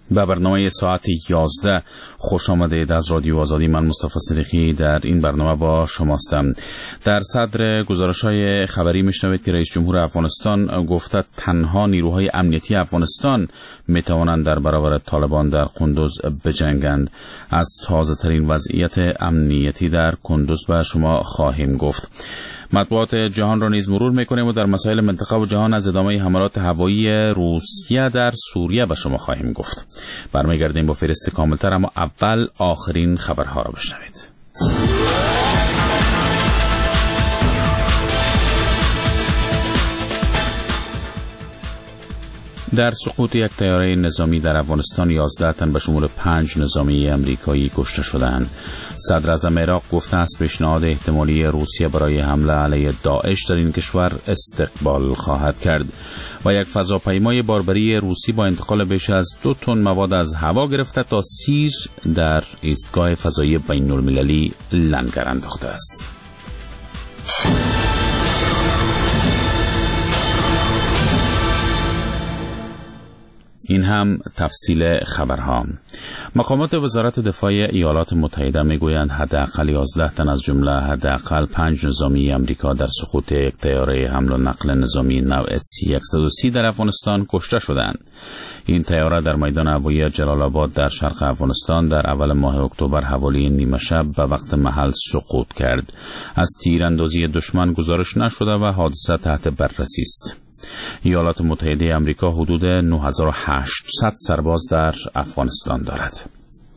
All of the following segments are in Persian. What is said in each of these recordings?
به برنامه ساعت 11 خوش آمدید از رادیو آزادی. من مصطفی صدیقی در این برنامه با شماستم. در صدر گزارش‌های خبری میشنوید که رئیس جمهور افغانستان گفته تنها نیروهای امنیتی افغانستان میتوانند در برابر طالبان در قندوز بجنگند. از تازه ترین وضعیت امنیتی در قندوز به شما خواهیم گفت. مطبوعات جهان را نیز مرور میکنیم و در مسائل منطقه و جهان از ادامه حملات هوایی روسیه در سوریه به شما خواهیم گفت. برمیگردیم با فهرست کاملتر، اما اول آخرین خبرها را بشنوید. در سقوط یک طیاره نظامی در افغانستان 11 تن به شمول 5 نظامی امریکایی کشته شدند. صدر اعظم عراق گفته است پیشنهاد احتمالی روسیه برای حمله علیه داعش در این کشور استقبال خواهد کرد. و یک فضاپیمای باربری روسی با انتقال بیش از 2 تن مواد از هوا گرفته تا سیر در ایستگاه فضایی بین‌المللی لنگر انداخته است. این هم تفصیل خبرها. مقامات وزارت دفاع ایالات متحده میگویند حداقل 11 تن از جمله حداقل 5 نظامی امریکا در سقوط یک طیاره حمل و نقل نظامی نوع C-130 در افغانستان کشته شدند. این طیاره در میدان هوایی جلال آباد در شرق افغانستان در اول ماه اکتبر حوالی نیمه شب به وقت محل سقوط کرد. از تیراندازی دشمن گزارش نشده و حادثه تحت بررسی است. ایالات متحده آمریکا حدود 9800 سرباز در افغانستان دارد.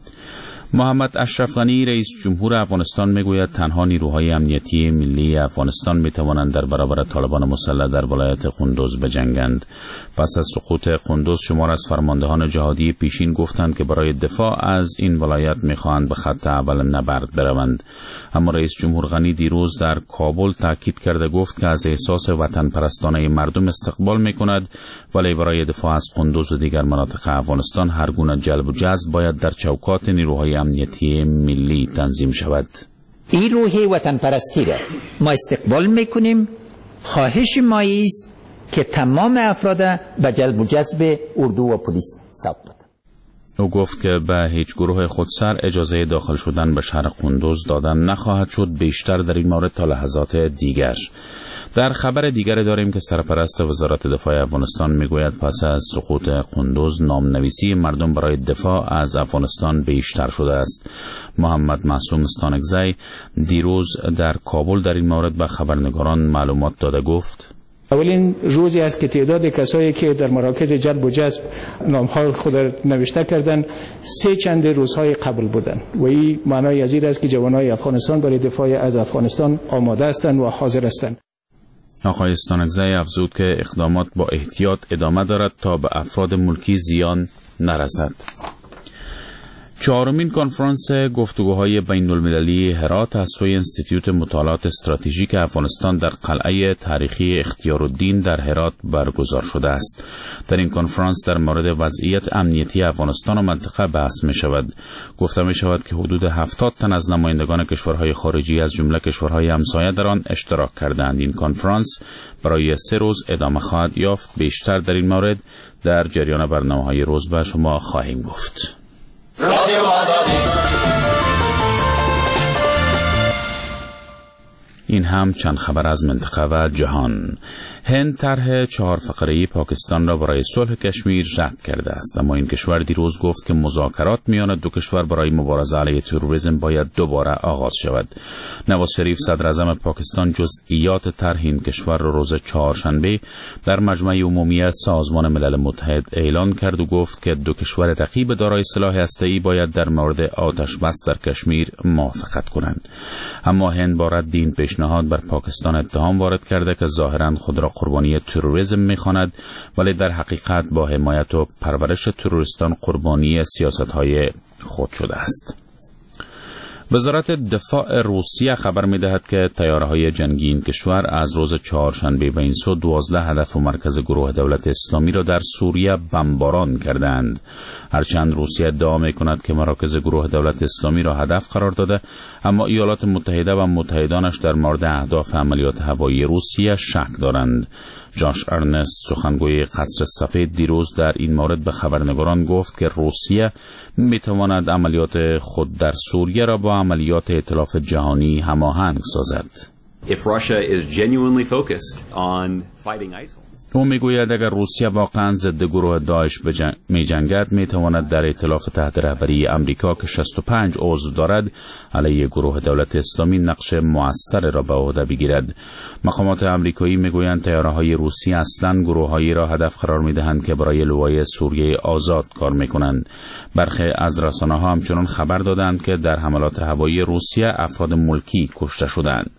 محمد اشرف غنی رئیس جمهور افغانستان میگوید تنها نیروهای امنیتی ملی افغانستان میتوانند در برابر طالبان مسلح در ولایت قندوز بجنگند. پس از سقوط قندوز شمار از فرماندهان جهادی پیشین گفتند که برای دفاع از این ولایت میخواهند به خط اول نبرد بروند. اما رئیس جمهور غنی دیروز در کابل تاکید کرده گفت که از احساس وطن پرستانه مردم استقبال میکند، ولی برای دفاع از قندوز و دیگر مناطق افغانستان هر گونه جلب و جذب باید در چوکات نیروهای امنیتی ملی تنظیم شود. این روح وطن پرستی را ما استقبال میکنیم. خواهش ما است که تمام افراد به جلب و جذب اردو و پلیس ثبت. او گفت که به هیچ گروه خودسر اجازه داخل شدن به شهر قندوز دادن نخواهد شد، بیشتر در این مورد تا لحظات دیگر. در خبر دیگر داریم که سرپرست وزارت دفاع افغانستان میگوید پس از سقوط قندوز نامنویسی مردم برای دفاع از افغانستان بیشتر شده است. محمد معصوم استانکزی دیروز در کابل در این مورد به خبرنگاران معلومات داده گفت: اولین روزی است که تعداد کسایی که در مراکز جلب و جذب نام‌های خود نوشته کردند 3 چند روزهای قبل بودند و این معنای از این است که جوانای افغانستان برای دفاع از افغانستان آماده هستند و حاضر هستند. آقای استانکزی افزود که اقدامات با احتیاط ادامه دارد تا به افراد ملکی زیان نرسد. 4مین کنفرانس گفتگوهای بین‌المللی هرات از سوی انستیتوت مطالعات استراتژیک افغانستان در قلعه تاریخی اختیارالدین در هرات برگزار شده است. در این کنفرانس در مورد وضعیت امنیتی افغانستان و منطقه بحث می شود. گفته می شود که حدود 70 تن از نمایندگان کشورهای خارجی از جمله کشورهای همسایه در آن اشتراک کردند. این کنفرانس برای 3 روز ادامه خواهد یافت. بیشتر در این مورد در جریان برنامه‌های روز به شما خواهیم گفت. رادیو آزادی. این هم چند خبر از منطقه و جهان. هند طرح 4 فقره‌ای پاکستان را برای صلح کشمیر رد کرده است، اما این کشور دیروز گفت که مذاکرات میان دو کشور برای مبارزه علیه تروریسم باید دوباره آغاز شود. نواز شریف صدر اعظم پاکستان جزئیات طرح این کشور را روز چهارشنبه در مجمع عمومی سازمان ملل متحد اعلان کرد و گفت که دو کشور رقیب دارای سلاح هسته‌ای باید در مورد آتش بس در کشمیر موافقت کنند. اما هند با رد این پیشنهاد بر پاکستان اتهام وارد کرده که ظاهراً خود را قربانی تروریسم می‌خواند، ولی در حقیقت با حمایت و پرورش تروریستان قربانی سیاست‌های خود شده است. وزارت دفاع روسیه خبر می‌دهد که تیاره‌های جنگی این کشور از روز چهارشنبه و این سو 12 هدف و مرکز گروه دولت اسلامی را در سوریه بمباران کردند. هرچند روسیه ادعا می‌کند که مراکز گروه دولت اسلامی را هدف قرار داده، اما ایالات متحده و متحدانش در مورد اهداف عملیات هوایی روسیه شک دارند. جاش ارنست، سخنگوی قصر سفید، دیروز در این مورد به خبرنگاران گفت که روسیه می‌تواند عملیات خود در سوریه را با عملیات ائتلاف جهانی هماهنگ سازد. If Russia is genuinely focused on fighting ISIL. او میگوید اگر روسیه واقعا ضد گروه داعش می‌جنگد میتواند در ائتلاف تحت رهبری امریکا که 65 عضو دارد علیه گروه دولت اسلامی نقش مؤثر را به عهده بگیرد. مقامات آمریکایی میگویند طیاره‌های روسی اصلاً گروه‌هایی را هدف قرار می‌دهند که برای لوای سوریه آزاد کار می‌کنند. برخی از رسانه‌ها همچنان خبر دادند که در حملات هوایی روسیه افراد ملکی کشته شدند.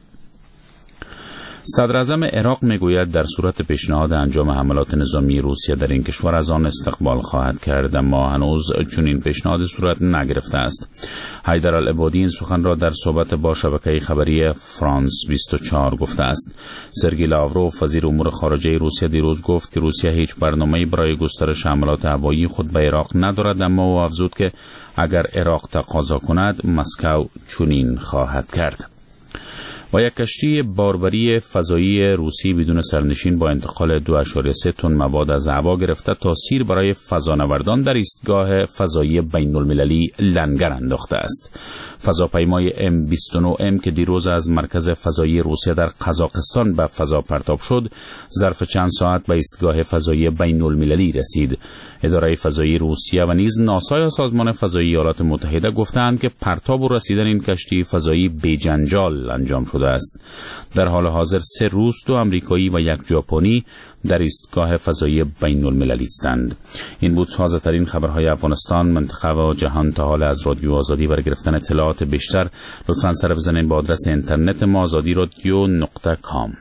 صدر اعظم عراق میگوید در صورت پیشنهاد انجام حملات نظامی روسیه در این کشور از آن استقبال خواهد کرد، اما هنوز چنین پیشنهاد صورت نگرفته است. حیدر العبادی این سخن را در صحبت با شبکه خبری فرانس 24 گفته است. سرگئی لاوروف، وزیر امور خارجه روسیه، دیروز گفت که روسیه هیچ برنامه‌ای برای گسترش حملات هوایی خود به عراق ندارد، اما او افزود که اگر عراق تقاضا کند مسکو چنین خواهد کرد. با یک کشتی باربری فضایی روسی بدون سرنشین با انتقال 2.3 تن مواد از هوا گرفته تا سیر برای فضانوردان در ایستگاه فضایی بین‌المللی لنگر انداخته است. فضاپیمای M29M که دیروز از مرکز فضایی روسیه در قزاقستان به فضا پرتاب شد، ظرف چند ساعت به ایستگاه فضایی بین‌المللی رسید. اداره فضایی روسیه و نیز ناسا یا سازمان فضایی ایالات متحده گفتند که پرتاب و رسیدن این کشتی فضایی بی‌جنجال انجام شده است. در حال حاضر 3 روس، 2 آمریکایی و 1 ژاپنی در ایستگاه فضایی بین‌المللی هستند. این بود تازه ترین خبرهای افغانستان، منطقه و جهان تا حال از رادیو آزادی. برای گرفتن اطلاعات بیشتر لطفاً سر بزنید به آدرس اینترنت ما azadiradio.com.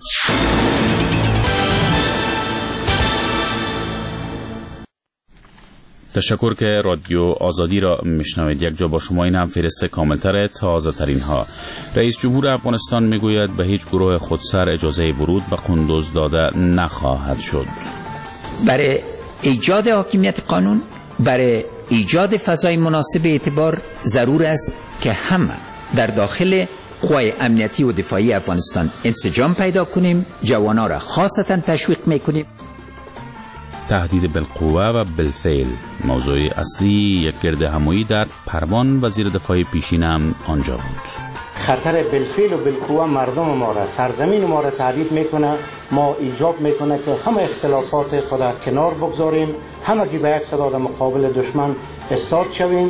تشکر که رادیو آزادی را میشنوید. یک جا با شما این هم فهرست کاملتر تازه ترین ها. رئیس جمهور افغانستان میگوید به هیچ گروه خودسر اجازه ورود به قندوز داده نخواهد شد. برای ایجاد حاکمیت قانون، برای ایجاد فضای مناسب اعتبار ضرور است که همه در داخل قوای امنیتی و دفاعی افغانستان انسجام پیدا کنیم. جوانان را خاصتا تشویق میکنیم. تهدید بالقوه و بالفعل موضوع اصلی یک گرد همایی در پروان وزیر دفاع پیشین هم آنجا بود. خطر بالفعل و بالقوه مردم ما را، سرزمین ما را تهدید میکنه. ما ایجاب میکنه که همه اختلافات خود را کنار بگذاریم، همگی به یک صدا در مقابل دشمن استاد شویم.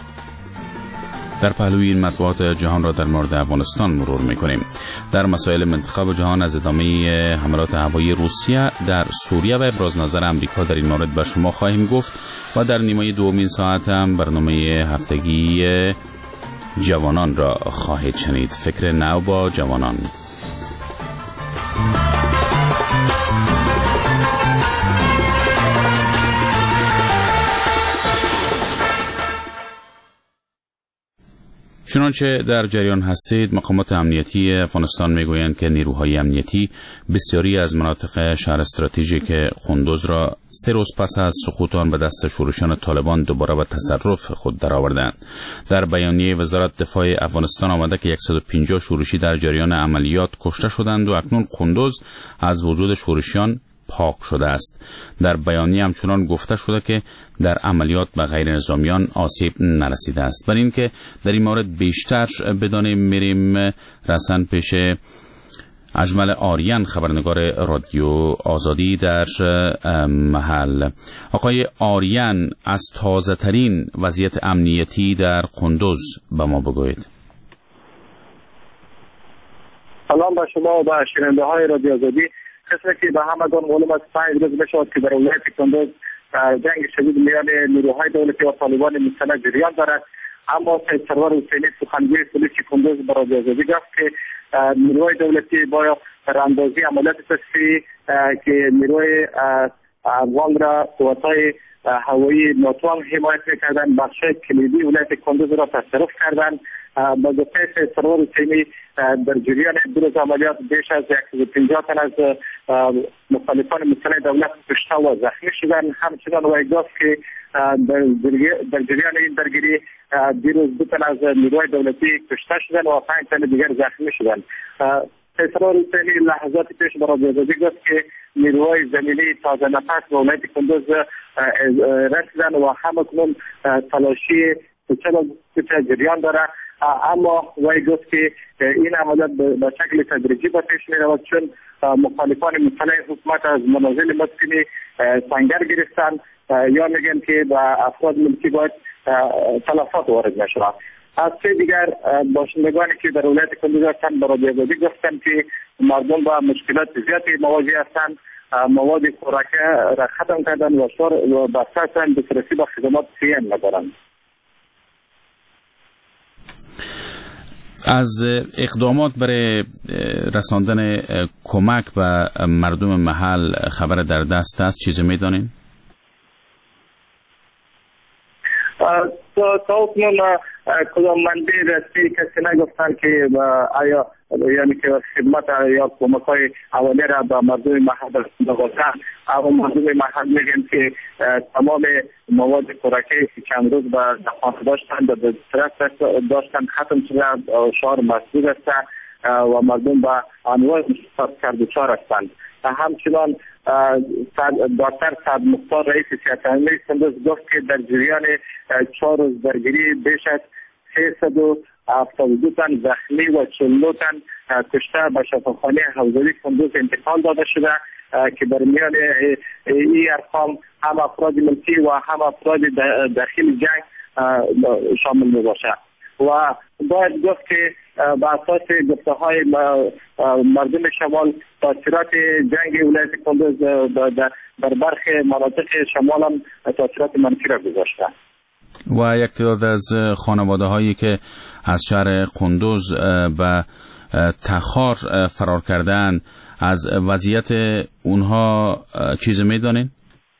در پهلوی این مطبوعات جهان را در مورد افغانستان مرور می‌کنیم. در مسائل منطقه و جهان از ادامه حملات هوایی روسیه در سوریه و ابراز نظر امریکا در این مورد به شما خواهیم گفت و در نیمه دومین ساعت هم برنامه هفتگی جوانان را خواهید شنید. فکر نو با جوانان. چنانچه در جریان هستید، مقامات امنیتی افغانستان میگویند که نیروهای امنیتی بسیاری از مناطق شهر استراتژیک قندوز را 3 روز پس از سقوط آن به دست شورشیان طالبان دوباره به تصرف خود درآوردند. در بیانیه وزارت دفاع افغانستان آمده که 150 شورشی در جریان عملیات کشته شدند و اکنون قندوز از وجود شورشیان پاک شده است. در بیانیه همچنان گفته شده که در عملیات به غیر نظامیان آسیب نرسیده است. برای اینکه در این مورد بیشتر بدانیم میریم رسن پیش اجمل آریان، خبرنگار رادیو آزادی در محل. آقای آریان، از تازه ترین وضعیت امنیتی در قندوز به ما بگویید. سلام به شما و به شنونده های رادیو آزادی. کسی که به همگان معلوم است 5 روز بشود که در ولایت قندوز جنگ شدید میان نیروهای دولتی و طالبان مسلح جریان دارد، اما سید سرور حسینی، سخنگوی پلیس قندوز، به رادیو آزادی گفت که نیروهای دولتی با راندازی عملیات تصفیه‌ای که نیروی افغان را قوت‌های هوایی ناتو هم حمایت میکردن، بخش کلیدی ولایت کندوز را تصرف کردند. با گفته سرور حسینی در جریان دو روز عملیات بیش از 150 تن از مخالفان مسلح دولت کشته و زخمی شدند. همچنان وی گفت که در جریان این درگیری دیروز 2 تن از نیروهای دولتی کشته شدند و 5 تن دیگر زخمی شدند. سرور حسینی لحظات پیش به رادیو آزادی گفت که نیروهای زمینی تازه نفس به ولایت کندوز رسیدند و همکنون تلاشی کوچه جریان داره، اما وی گفت که این عملیات به شکل تدریجی به پیش می‌رود، چون مخالفان مسلح حکومت از منازل مسکونی سنگر گرفتند یا میگن که به افراد ملکی باید تلفات وارد نشود. از سوی دیگر باشندگانی که در ولایت کندوز هستند به رادیو آزادی گفتند که مردم با مشکلات زیادی مواجه هستند، مواد خوراکی را ختم کردن و بسته هستند، دسترسی به خدمات صحی ندارند. از اقدامات برای رساندن کمک به مردم محل خبر در دست است؟ چیزی می‌دانید؟ تا اکنون کدام منبع رسمی کسی نگفتن که آیا یعنی که خدمت یا کمک‌های اولیه را به مردم محل دادن. اما مردم محل میگن که تمام مواد خوراکی که چند روز به دخانه داشتن به دسترس داشتن ختم شده، شهر مسدود است و مردم به انواع مشکلات دچار هستند. همچنان دکتر سعد مختار رئیس سیاست عمومی کندوز گفت که در جریان 4 روز درگیری بیش از 372 تن زخمی و 42 تن کشته به شفاخانه حوزوی کندوز انتقال داده شده که در میان این ارقام هم افراد ملکی و هم افراد داخل جنگ شامل می باشد. و باید گفت که به اساس گفته‌های مردم شمال تاثیرات جنگ ولایت کندوز در برخی مناطق شمال هم تاثیرات منفی را گذاشته و یک تعداد از خانواده هایی که از شهر کندوز به تخار فرار کردن، از وضعیت اونها چیزی میدانین؟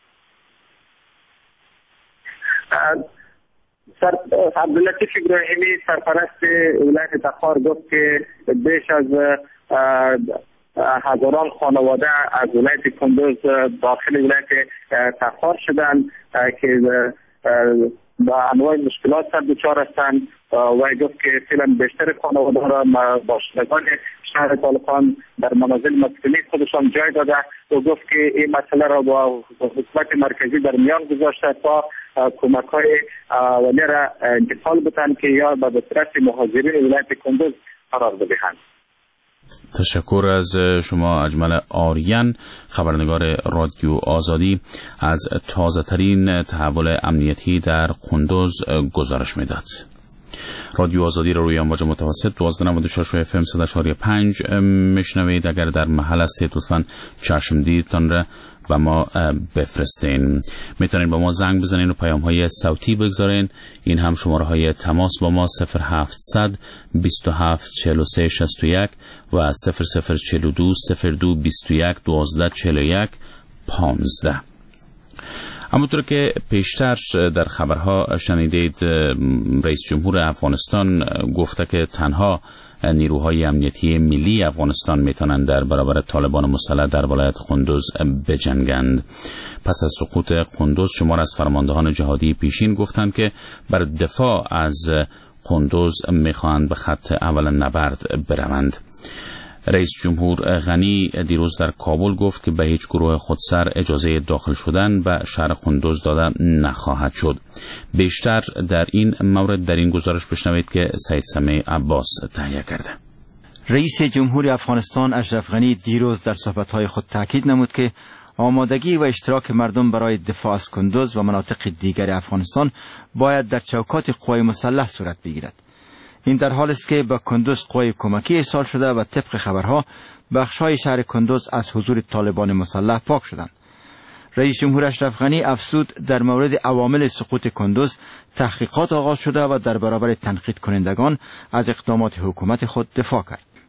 عبداللطیف ابراهیمی سرپرست ولایت تخار گفت که بیش از هزاران خانواده از ولایت کندوز داخل ولایت تخار شدند که با انواع مشکلات سر دچار هستند و گفت که فعلا بیشتر خانواده را باشندگان شهر طالقان در منازل مسکونی خودشان جای داده و گفت که این مسئله را با حکومت مرکزی در میان گذاشته تا کمک‌های اولیه را انتقال بدن که یا به دسترس مهاجرین ولایت کندوز قرار بدهند. تشکر از شما اجمل آریان، خبرنگار رادیو آزادی، از تازه ترین تحول امنیتی در کندوز گزارش میداد. رادیو آزادی را روی امواج متوسط 12.4 FM 100.5 میشنوید. اگر در محل هستید لطفاً چشمدیدتان را و ما بفرستین. میتونین با ما زنگ بزنین و پیام های صوتی بگذارین. این هم شماره های تماس با ما 0700 27 43 61 و 0042 02 21 12 41 15. همونطور که پیشتر در خبرها شنیدید، رئیس جمهور افغانستان گفته که تنها نیروهای امنیتی ملی افغانستان میتونند در برابر طالبان مسلح در ولایت کندوز بجنگند. پس از سقوط کندوز شمار از فرماندهان جهادی پیشین گفتند که بر دفاع از کندوز میخواهند به خط اول نبرد بروند. رئیس جمهور غنی دیروز در کابل گفت که به هیچ گروه خودسر اجازه داخل شدن به شهر کندوز داده نخواهد شد. بیشتر در این مورد در این گزارش بشنوید که سید سمیع عباس تهیه کرده. رئیس جمهور افغانستان اشرف غنی دیروز در صحبت‌های خود تاکید نمود که آمادگی و اشتراک مردم برای دفاع از کندوز و مناطق دیگر افغانستان باید در چوکات قوای مسلح صورت بگیرد. این در حال است که به کندوز قوای کمکی ارسال شده و طبق خبرها بخش‌های شهر کندوز از حضور طالبان مسلح پاک شدند. رئیس جمهور اشرف غنی افزود در مورد عوامل سقوط کندوز تحقیقات آغاز شده و در برابر تنقید کنندگان از اقدامات حکومت خود دفاع کرد.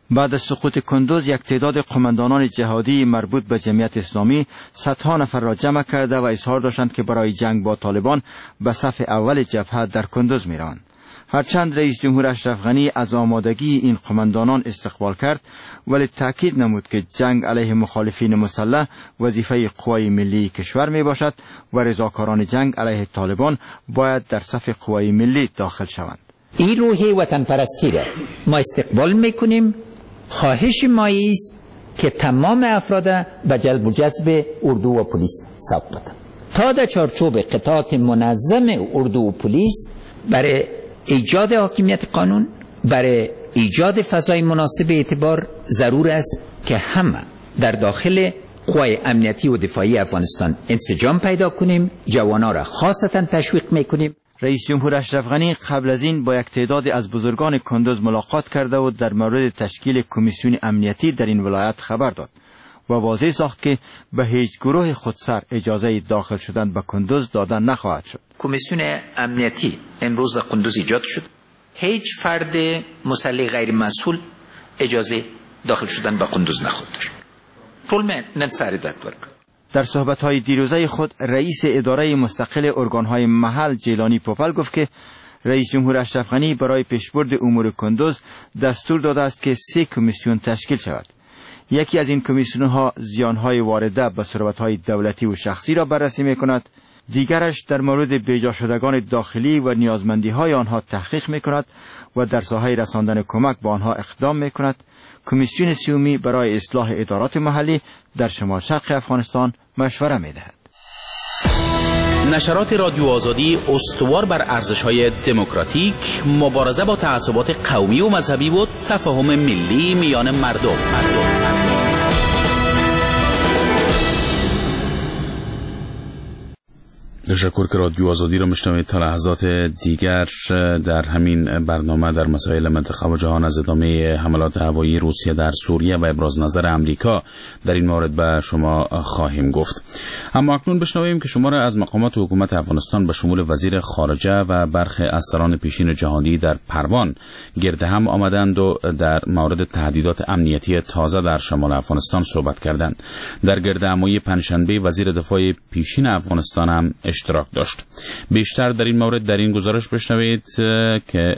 بعد از سقوط کندوز یک تعداد قماندانان جهادی مربوط به جمعیت اسلامی صدها نفر را جمع کرده و اظهار داشتند که برای جنگ با طالبان به صف اول جبهه در کندوز می‌روند. هرچند رئیس جمهور اشرف غنی از آمادگی این قماندانان استقبال کرد، ولی تاکید نمود که جنگ علیه مخالفین مسلح وظیفه قوای ملی کشور می باشد و رضاکاران جنگ علیه طالبان باید در صف قوای ملی داخل شوند. این روحیه وطن پرستی را ما استقبال میکنیم. خواهش ما است که تمام افراد به جلب و جذب اردو و پلیس سوق بدن تا در چارچوب قطعات منظم اردو و پلیس برای ایجاد حاکمیت قانون، برای ایجاد فضای مناسب اعتبار ضرور است که همه در داخل قوای امنیتی و دفاعی افغانستان انسجام پیدا کنیم. جوانان را خاصتا تشویق میکنیم. رئیس جمهور اشرف غنی قبل از این با یک تعداد از بزرگان کندوز ملاقات کرده و در مورد تشکیل کمیسیون امنیتی در این ولایت خبر داد و واضح ساخت که به هیچ گروه خودسر اجازه داخل شدن به کندوز دادن نخواهد شد. کمیسیون امنیتی امروز در کندوز ایجاد شد. هیچ فرد مسلح غیر مسئول اجازه داخل شدن به کندوز نخواهد داشت. پول ننساریدت برد. در صحبت‌های دیروزه خود رئیس اداره مستقل ارگان‌های محل جیلانی پوپل گفت که رئیس جمهور اشرف غنی برای پیشبرد امور کندوز دستور داده است که 3 کمیسیون تشکیل شود. یکی از این کمیسیون‌ها زیان‌های وارده به ثروت‌های دولتی و شخصی را بررسی می‌کند، دیگرش در مورد بیجا شدگان داخلی و نیازمندی‌های آنها تحقیق می‌کند و در ساحه رساندن کمک به آنها اقدام می‌کند. کمیسیون سومی برای اصلاح ادارات محلی در شمال شرق افغانستان مشوره می‌دهد. نشرات رادیو آزادی استوار بر ارزش‌های دموکراتیک، مبارزه با تعصبات قومی و مذهبی و تفاهم ملی میان مردم. تشکر که رادیو آزادی را میشنوید. تا لحظات دیگر در همین برنامه در مسائل منطقه و جهان از ادامه حملات هوایی روسیه در سوریه و ابراز نظر امریکا در این مورد به شما خواهیم گفت. اما اکنون بشنویم که شماری از مقامات حکومت افغانستان به شمول وزیر خارجه و برخی از سران پیشین جهانی در پروان گرد هم آمدند و در مورد تهدیدات امنیتی تازه در شمال افغانستان صحبت کردند. در گرد همایی پنجشنبه وزیر دفاع پیشین افغانستان هم اشتراک داشت. بیشتر در این مورد در این گزارش بشنوید که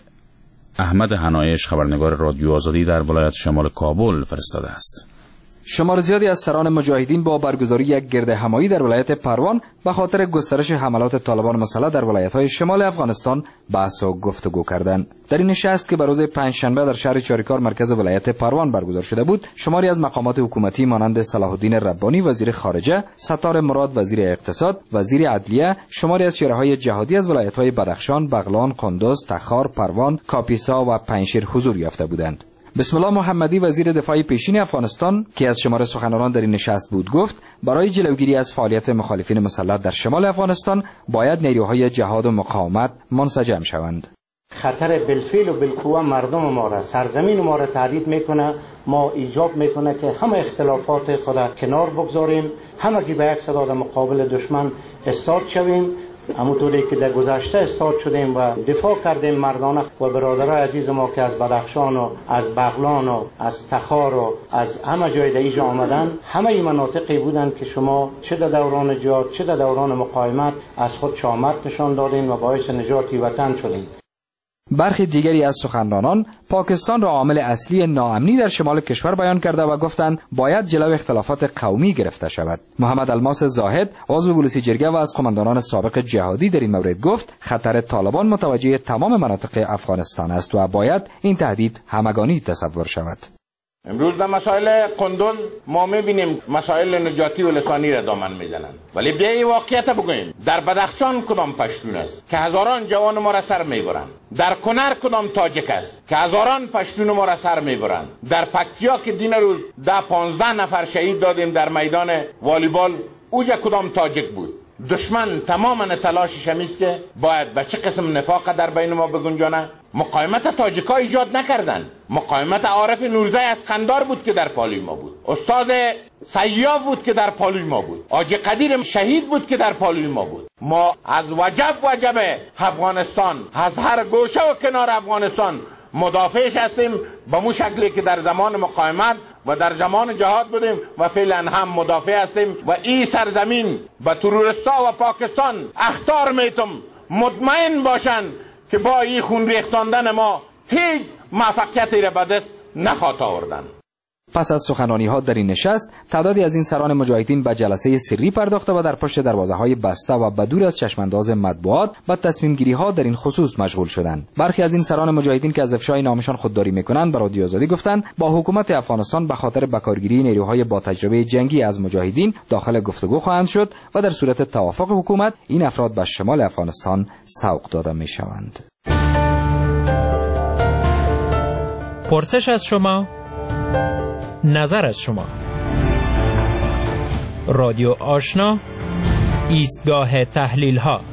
احمد حنایش خبرنگار رادیو آزادی در ولایت شمال کابل فرستاده است. شمار زیادی از سران مجاهدین با برگزاری یک گرد همایی در ولایت پروان به خاطر گسترش حملات طالبان مسلح در ولایت‌های شمال افغانستان بحث و گفتگو کردند. در این نشست که به روز پنجشنبه در شهر چاریکار مرکز ولایت پروان برگزار شده بود، شماری از مقامات حکومتی مانند صلاح الدین ربانی وزیر خارجه، ستار مراد وزیر اقتصاد، وزیر عدلیه، شماری از شورای جهادی از ولایت‌های بدخشان، بغلان، قندوز، تخار، پروان، کاپیسا و پنجشیر حضور یافته بودند. بسم الله محمدی وزیر دفاع پیشین افغانستان که از شمار سخنرانان در این نشست بود گفت برای جلوگیری از فعالیت مخالفین مسلح در شمال افغانستان باید نیروهای جهاد و مقاومت منسجم شوند. خطر بالفعل و بالقوه مردم ما را، سرزمین ما را تهدید میکنه. ما ایجاب میکنه که همه اختلافات خود کنار بگذاریم، همگی به یک صدا در مقابل دشمن استاد شویم. همونطوری که در گذشته استاد شدیم و دفاع کردیم مردانه و برادرای عزیز ما که از بدخشان و از بغلان و از تخار و از همه جای دیجا آمدن، همه این مناطقی بودن که شما چه در دوران جهاد چه در دوران مقاومت از خود شامت نشان دادین و باعث نجات وطن شدین. برخی دیگری از سخنرانان پاکستان را عامل اصلی ناامنی در شمال کشور بیان کرده و گفتند باید جلو اختلافات قومی گرفته شود. محمد الماس زاهد عضو بلوسی جرگه و از قماندانان سابق جهادی در این مورد گفت خطر طالبان متوجه تمام مناطق افغانستان است و باید این تهدید همگانی تصور شود. امروز در مسائل قندوز ما میبینیم مسائل نجاتی و لسانی را دامن میزنند، ولی بیا این واقعیت بگوییم در بدخشان کدام پشتون است که هزاران جوان ما را سر میبرند، در کنر کدام تاجک است که هزاران پشتون ما را سر میبرند، در پکتیا که دین روز 10-15 نفر شهید دادیم در میدان والیبال اوجا کدام تاجک بود. دشمن تماما تلاشش همیست که باید به چه قسم نفاق در بین ما بگنجانه. مقاومت تاجیکا ایجاد نکردند، مقاومت عارف نورزی از قندار بود که در پالوی ما بود، استاد سیاف بود که در پالوی ما بود، آجی قدیر شهید بود که در پالوی ما بود. ما از وجب افغانستان، از هر گوشه و کنار افغانستان مدافعش هستیم به مو شکلی که در زمان مقاومت و در زمان جهاد بودیم و فعلا هم مدافع هستیم و این سرزمین به تروریستا و پاکستان اخطار میتم مطمئن باشن که با این خون ریختاندن ما هیچ موفقیتی را به دست نخواهد آوردن. پس از سخنرانی‌ها در این نشست، تعدادی از این سران مجاهدین به جلسه سری پرداخته و در پشت دروازه‌های بسته و بدور از چشمانداز مطبوعات و تصمیم‌گیری‌ها در این خصوص مشغول شدند. برخی از این سران مجاهدین که از افشای نامشان خودداری می‌کنند، به رادیو آزادی گفتند با حکومت افغانستان به خاطر بکارگیری نیروهای با تجربه جنگی از مجاهدین داخل گفتگو خواهند شد و در صورت توافق حکومت این افراد به شمال افغانستان سوق داده می‌شوند. پرسش از شما، نظر از شما. رادیو آشنا، ایستگاه تحلیل ها.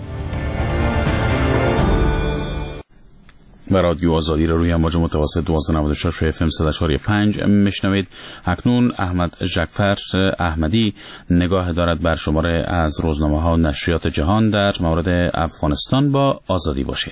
و رادیو آزادی را روی امواج متوسط 1296 FM 100.5 میشنوید. اکنون احمد ژکفر احمدی نگاه دارد بر شماره از روزنامه ها و نشریات جهان در مورد افغانستان. با آزادی باشید.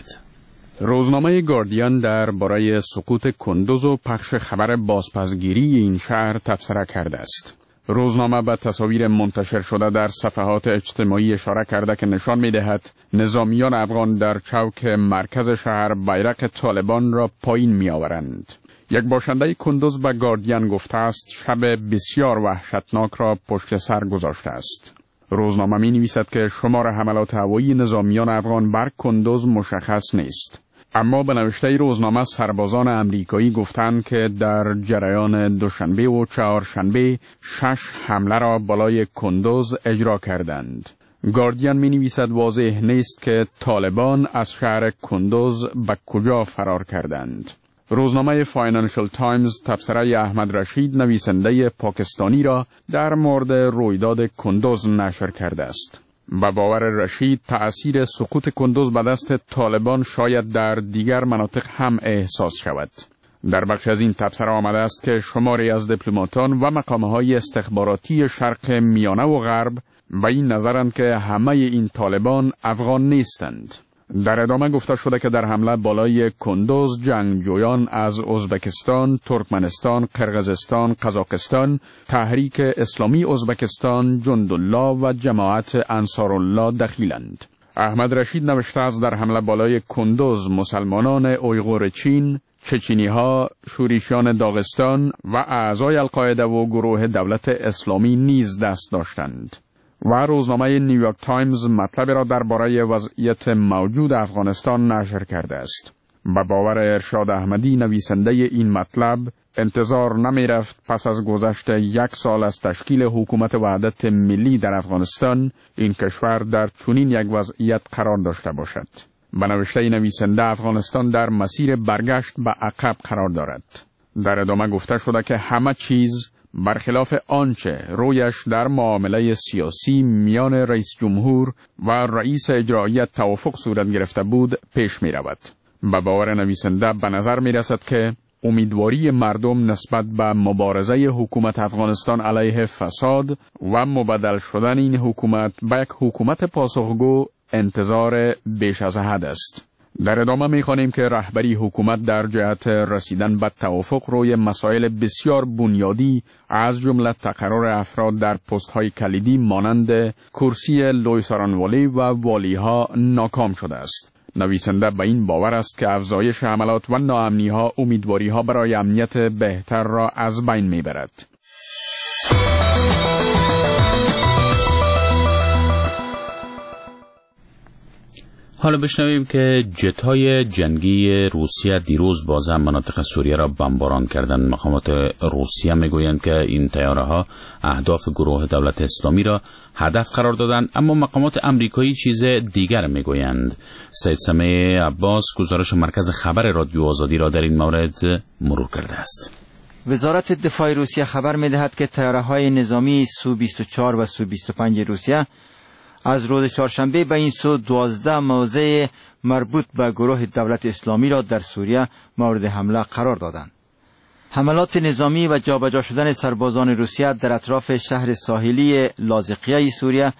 روزنامه گاردین در برای سقوط کندوز و پخش خبر بازپسگیری این شهر تبصره کرده است. روزنامه به تصاویر منتشر شده در صفحات اجتماعی اشاره کرده که نشان می‌دهد نظامیان افغان در چوک مرکز شهر بیرق طالبان را پایین می‌آورند. یک باشنده کندوز به گاردین گفته است شب بسیار وحشتناک را پشت سر گذاشته است. روزنامه می‌نویسد که شمار حملات هوایی نظامیان افغان بر کندوز مشخص نیست. اما به نوشته روزنامه سربازان امریکایی گفتند که در جریان دوشنبه و چهارشنبه 6 حمله را بالای کندوز اجرا کردند. گاردین می نویسد واضح نیست که طالبان از شهر کندوز به کجا فرار کردند. روزنامه فاینانشل تایمز تبصره احمد رشید نویسنده پاکستانی را در مورد رویداد کندوز نشر کرده است. به باور رشید تأثیر سقوط کندوز به دست طالبان شاید در دیگر مناطق هم احساس شود. در بخش از این تبصره آمده است که شماری از دیپلماتان و مقامهای استخباراتی شرق میانه و غرب به این نظرند که همه این طالبان افغان نیستند. در ادامه گفته شده که در حمله بالای کندوز جنگجویان از ازبکستان، ترکمنستان، قرقیزستان، قزاقستان، تحریک اسلامی ازبکستان، جندالله و جماعت انصارالله دخیلند. احمد رشید نوشته است در حمله بالای کندوز مسلمانان اویغور چین، چچینی‌ها، شوریشیان داغستان و اعضای القاعده و گروه دولت اسلامی نیز دست داشتند. و روزنامه نیویورک تایمز مطلب را درباره وضعیت موجود افغانستان نشر کرده است. به باور ارشاد احمدی نویسنده این مطلب انتظار نمی رفت پس از گذشت 1 سال از تشکیل حکومت وحدت ملی در افغانستان این کشور در چنین یک وضعیت قرار داشته باشد. به نوشته نویسنده افغانستان در مسیر برگشت به عقب قرار دارد. در ادامه گفته شده که همه چیز برخلاف آنچه رویش در معامله سیاسی میان رئیس جمهور و رئیس اجرایی توافق صورت گرفته بود پیش می رود. به باور نویسنده به نظر می رسد که امیدواری مردم نسبت به مبارزه حکومت افغانستان علیه فساد و مبدل شدن این حکومت به یک حکومت پاسخگو انتظار بیش از حد است. در ادامه می‌خوانیم که رهبری حکومت در جهت رسیدن به توافق روی مسائل بسیار بنیادی از جمله تقرر افراد در پست‌های کلیدی مانند کرسی لوی سارانوالی و والی‌ها ناکام شده است. نویسنده به این باور است که افزایش حملات و ناامنی‌ها امیدواری‌ها برای امنیت بهتر را از بین می‌برد. حالا بشنویم که جت‌های جنگی روسیه دیروز باز هم مناطق سوریه را بمباران کردند. مقامات روسیه میگویند که این طیاره‌ها اهداف گروه دولت اسلامی را هدف قرار دادند، اما مقامات امریکایی چیز دیگر میگویند. سید سمیع عباس گزارش مرکز خبر رادیو آزادی را در این مورد مرور کرده است. وزارت دفاع روسیه خبر می‌دهد که طیاره‌های نظامی سو-24 و سو-25 روسیه از روز چهارشنبه به این سو 12 موضع مربوط به گروه دولت اسلامی را در سوریه مورد حمله قرار دادند. حملات نظامی و جابجا شدن سربازان روسیه در اطراف شهر ساحلی لاذقیه سوریه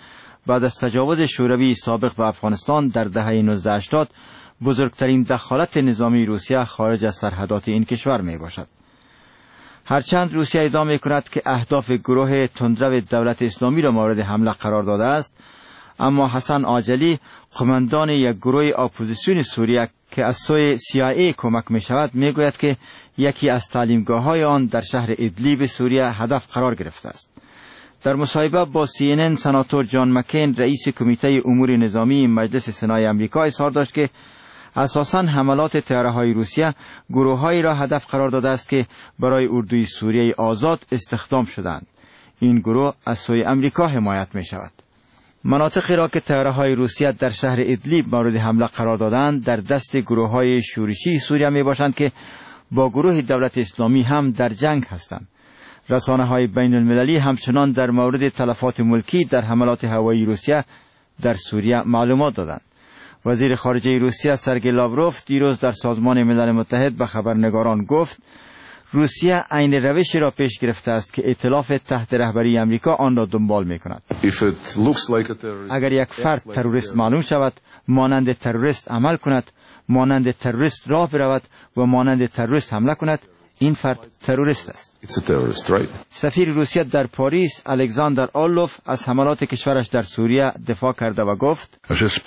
بعد از تجاوز شوروی سابق به افغانستان در دهه 1980 بزرگترین دخالت نظامی روسیه خارج از سرحدات این کشور می باشد. هرچند روسیه ادعا می کند که اهداف گروه تندرو دولت اسلامی را مورد حمله قرار داده است، اما حسن عاجلی، قماندان یک گروه اپوزیسیون سوریه که از سوی CIA کمک می شود، می گوید که یکی از تعلیمگاه‌های آن در شهر ادلیب سوریه هدف قرار گرفته است. در مصاحبه با CNN سناتور جان مکین، رئیس کمیته امور نظامی مجلس سنای آمریکا، اظهار داشت که اساساً حملات طیاره‌های روسیه گروه‌هایی را هدف قرار داده است که برای اردوی سوریه آزاد استخدام شدند. این گروه از سوی آمریکا حمایت می شود. مناطقی را که طیاره‌های روسیه در شهر ادلیب مورد حمله قرار دادند در دست گروه‌های شورشی سوریه می باشند که با گروه دولت اسلامی هم در جنگ هستند. رسانه‌های بین المللی همچنان در مورد تلفات ملکی در حملات هوایی روسیه در سوریه معلومات دادند. وزیر خارجه روسیه سرگئی لاوروف دیروز در سازمان ملل متحد به خبرنگاران گفت روسیه عین روشی را پیش گرفته است که ائتلاف تحت رهبری آمریکا آن را دنبال می‌کند. اگر یک فرد تروریست معلوم شود، مانند تروریست عمل کند، مانند تروریست راه برود و مانند تروریست حمله کند، این فرد تروریست است. سفیر روسیه در پاریس الکساندر آرلوف از حملات کشورش در سوریه دفاع کرده و گفت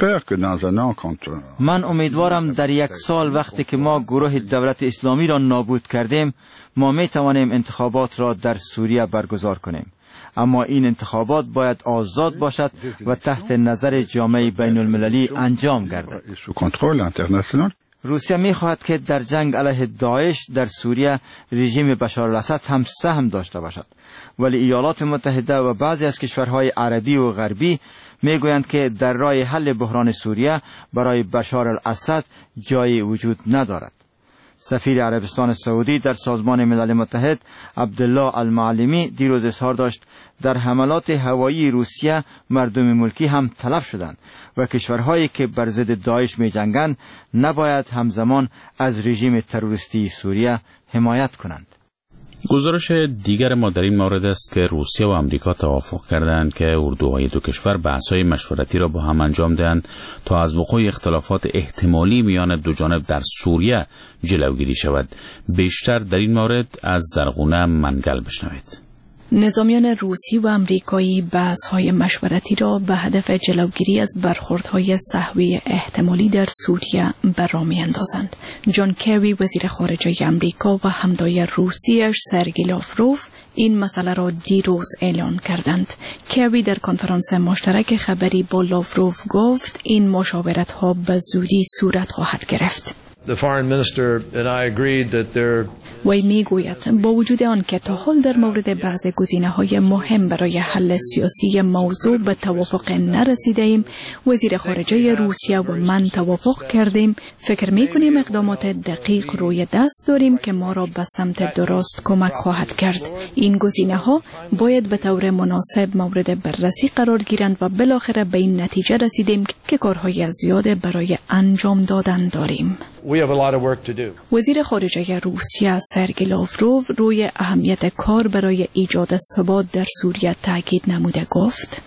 من امیدوارم در یک سال وقتی که ما گروه دولت اسلامی را نابود کردیم، ما می توانیم انتخابات را در سوریه برگزار کنیم. اما این انتخابات باید آزاد باشد و تحت نظر جامعه بین المللی انجام گردد. روسیه می‌خواهد که در جنگ علیه داعش در سوریه رژیم بشار الاسد هم سهم داشته باشد، ولی ایالات متحده و بعضی از کشورهای عربی و غربی میگویند که در راه حل بحران سوریه برای بشار الاسد جایی وجود ندارد. سفیر عربستان سعودی در سازمان ملل متحد عبدالله المعلمی دیروز اظهار داشت در حملات هوایی روسیه مردم ملکی هم تلف شدند و کشورهایی که بر ضد داعش می جنگند نباید همزمان از رژیم تروریستی سوریه حمایت کنند. گزارش دیگر ما در این مورد است که روسیه و آمریکا توافق کردند که اردوهای دو کشور بحث‌های مشورتی را با هم انجام دهند تا از وقوع اختلافات احتمالی میان دو جانب در سوریه جلوگیری شود. بیشتر در این مورد از زرغونه منگل بشنوید. نظامیان روسی و آمریکایی بحث‌های مشورتی را به هدف جلوگیری از برخوردهای صحوی احتمالی در سوریه برراه می‌اندازند. جان کری وزیر خارجه آمریکا و همتای روسیش سرگئی لاوروف این مسئله را دیروز اعلان کردند. کری در کنفرانس مشترک خبری با لاوروف گفت این مشاورت‌ها به زودی صورت خواهد گرفت. وی میگوید با وجود آن که تا حال در مورد بعض گزینه‌های مهم برای حل سیاسی موضوع به توافق نرسیده ایم، وزیر خارجه روسیه و من توافق کردیم. فکر می‌کنیم اقدامات دقیق روی دست داریم که ما را به سمت درست کمک خواهد کرد. این گزینه‌ها باید به طور مناسب مورد بررسی قرار گیرند و بالاخره به این نتیجه رسیدیم که کارهای زیاد برای انجام دادن داریم. وزیر خارجه روسیه سرگئی لاوروف روی اهمیت کار برای ایجاد ثبات در سوریه تاکید نموده گفت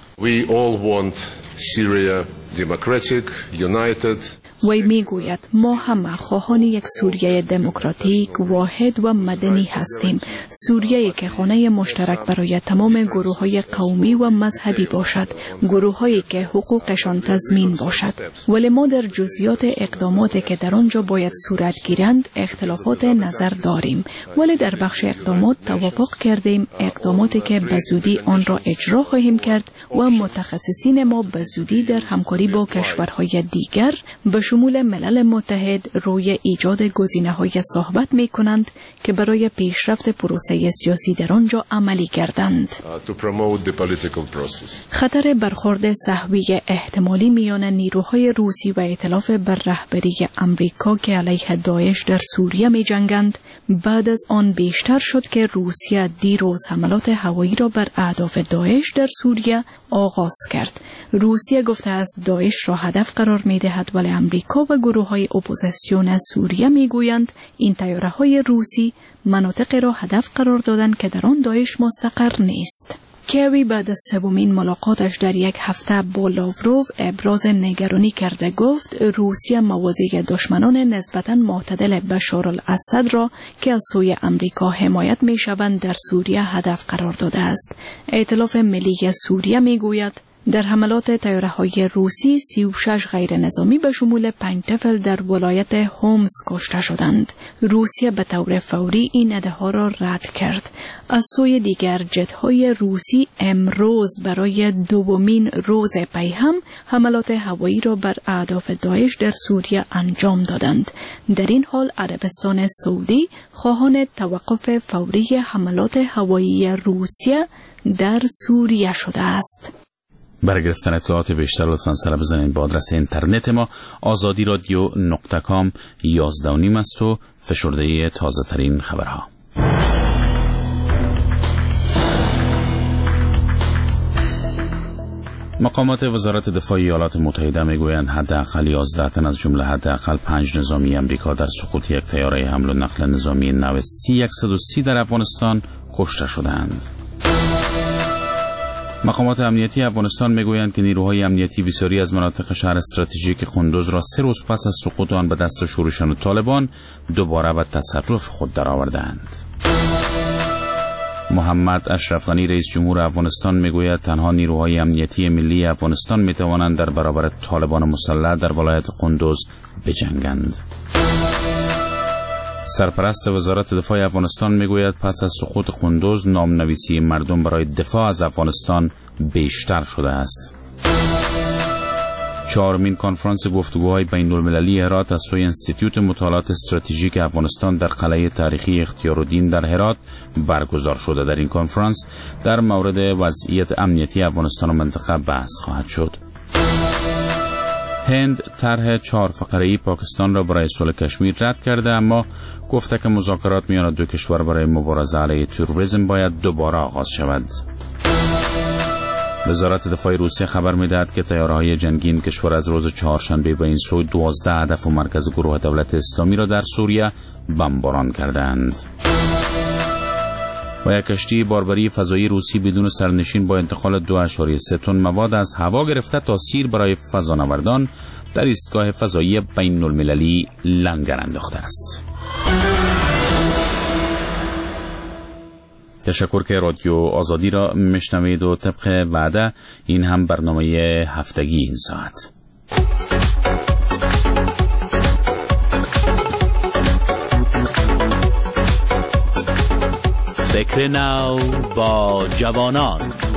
وی میگوید ما همه خواهان یک سوریه دموکراتیک، واحد و مدنی هستیم. سوریه‌ای که خانه مشترک برای تمام گروه‌های قومی و مذهبی باشد، گروه‌هایی که حقوقشان تضمین باشد. ولی ما در جزئیات اقداماتی که در آنجا باید صورت گیرند اختلافات نظر داریم، ولی در بخش اقدامات توافق کردیم اقداماتی که به زودی آن را اجرا خواهیم کرد و متخصصین ما به زودی در همکاری با کشورهای دیگر به شمول ملل متحد روی ایجاد گزینه‌های صحبت می‌کنند که برای پیشرفت پروسه سیاسی در آنجا عملی گردند. خطر برخورد صحوی احتمالی میان نیروهای روسی و ائتلاف بر رهبری آمریکا که علیه داعش در سوریه می‌جنگند بعد از آن بیشتر شد که روسیه دیروز حملات هوایی را بر اهداف داعش در سوریه آغاز کرد. روسیه گفته است داعش را هدف قرار می‌دهد، ولی آمریکا و گروه‌های اپوزیسیون سوریه می‌گویند این طیاره‌های روسی مناطق را هدف قرار دادند که در آن داعش مستقر نیست. کری بعد از سومین ملاقاتش در یک هفته با لاوروف ابراز نگرانی کرده. گفت روسیه موازی دشمنان نسبتاً معتدل بشار الاسد را که از سوی امریکا حمایت می شوند در سوریه هدف قرار داده است. ائتلاف ملی سوریه می گوید در حملات طیاره‌های روسی 36 غیر نظامی به شمول 5 طفل در ولایت هومس کشته شدند. روسیه به طور فوری این ادعا را رد کرد. از سوی دیگر جت‌های روسی امروز برای دومین روز پی هم حملات هوایی را بر اهداف داعش در سوریه انجام دادند. در این حال عربستان سعودی خواهان توقف فوری حملات هوایی روسیه در سوریه شده است. برای گرفتن اطلاعات بیشتر لطفاً سر بزنید به آدرس اینترنت ما azadiradio.com 11:30 است و فشرده تازه ترین خبرها. مقامات وزارت دفاع ایالات متحده میگویند حداقل 11 تن از جمله حداقل 5 نظامی امریکا در سقوط یک طیاره حمل و نقل نظامی نو C-130 در افغانستان کشته شدند. مقامات امنیتی افغانستان میگویند که نیروهای امنیتی بسیاری از مناطق شهر استراتژیک قندوز را 3 روز پس از سقوط آن به دست شورشیان طالبان دوباره به تصرف خود درآوردند. محمد اشرف غنی رئیس جمهور افغانستان میگوید تنها نیروهای امنیتی ملی افغانستان میتوانند در برابر طالبان مسلح در ولایت قندوز بجنگند. سرپرست وزارت دفاع افغانستان میگوید پس از سقوط قندوز نامنویسی مردم برای دفاع از افغانستان بیشتر شده است. 4مین کنفرانس گفتگوهای بین‌المللی هرات از سوی انستیتوت مطالعات استراتژیک افغانستان در قلعه تاریخی اختیارالدین در هرات برگزار شده. در این کنفرانس در مورد وضعیت امنیتی افغانستان و منطقه بحث خواهد شد. هند طرح 4 فقره‌ای پاکستان را برای صلح کشمیر رد کرده، اما گفته که مذاکرات میان دو کشور برای مبارزه علیه تروریسم باید دوباره آغاز شود. وزارت دفاع روسیه خبر می‌دهد که طیاره‌های جنگی این کشور از روز چهارشنبه به این سو 12 هدف و مرکز گروه دولت اسلامی را در سوریه بمباران کردند. و یک کشتی باربری فضایی روسی بدون سرنشین با انتقال 2.3 تن مواد از هوا گرفته تا سیر برای فضانوردان در ایستگاه فضایی بین‌المللی لنگر انداخته است. تشکر که رادیو آزادی را میشنوید و طبق وعده این هم برنامه هفتگی این ساعت. فکر نو با جوانان.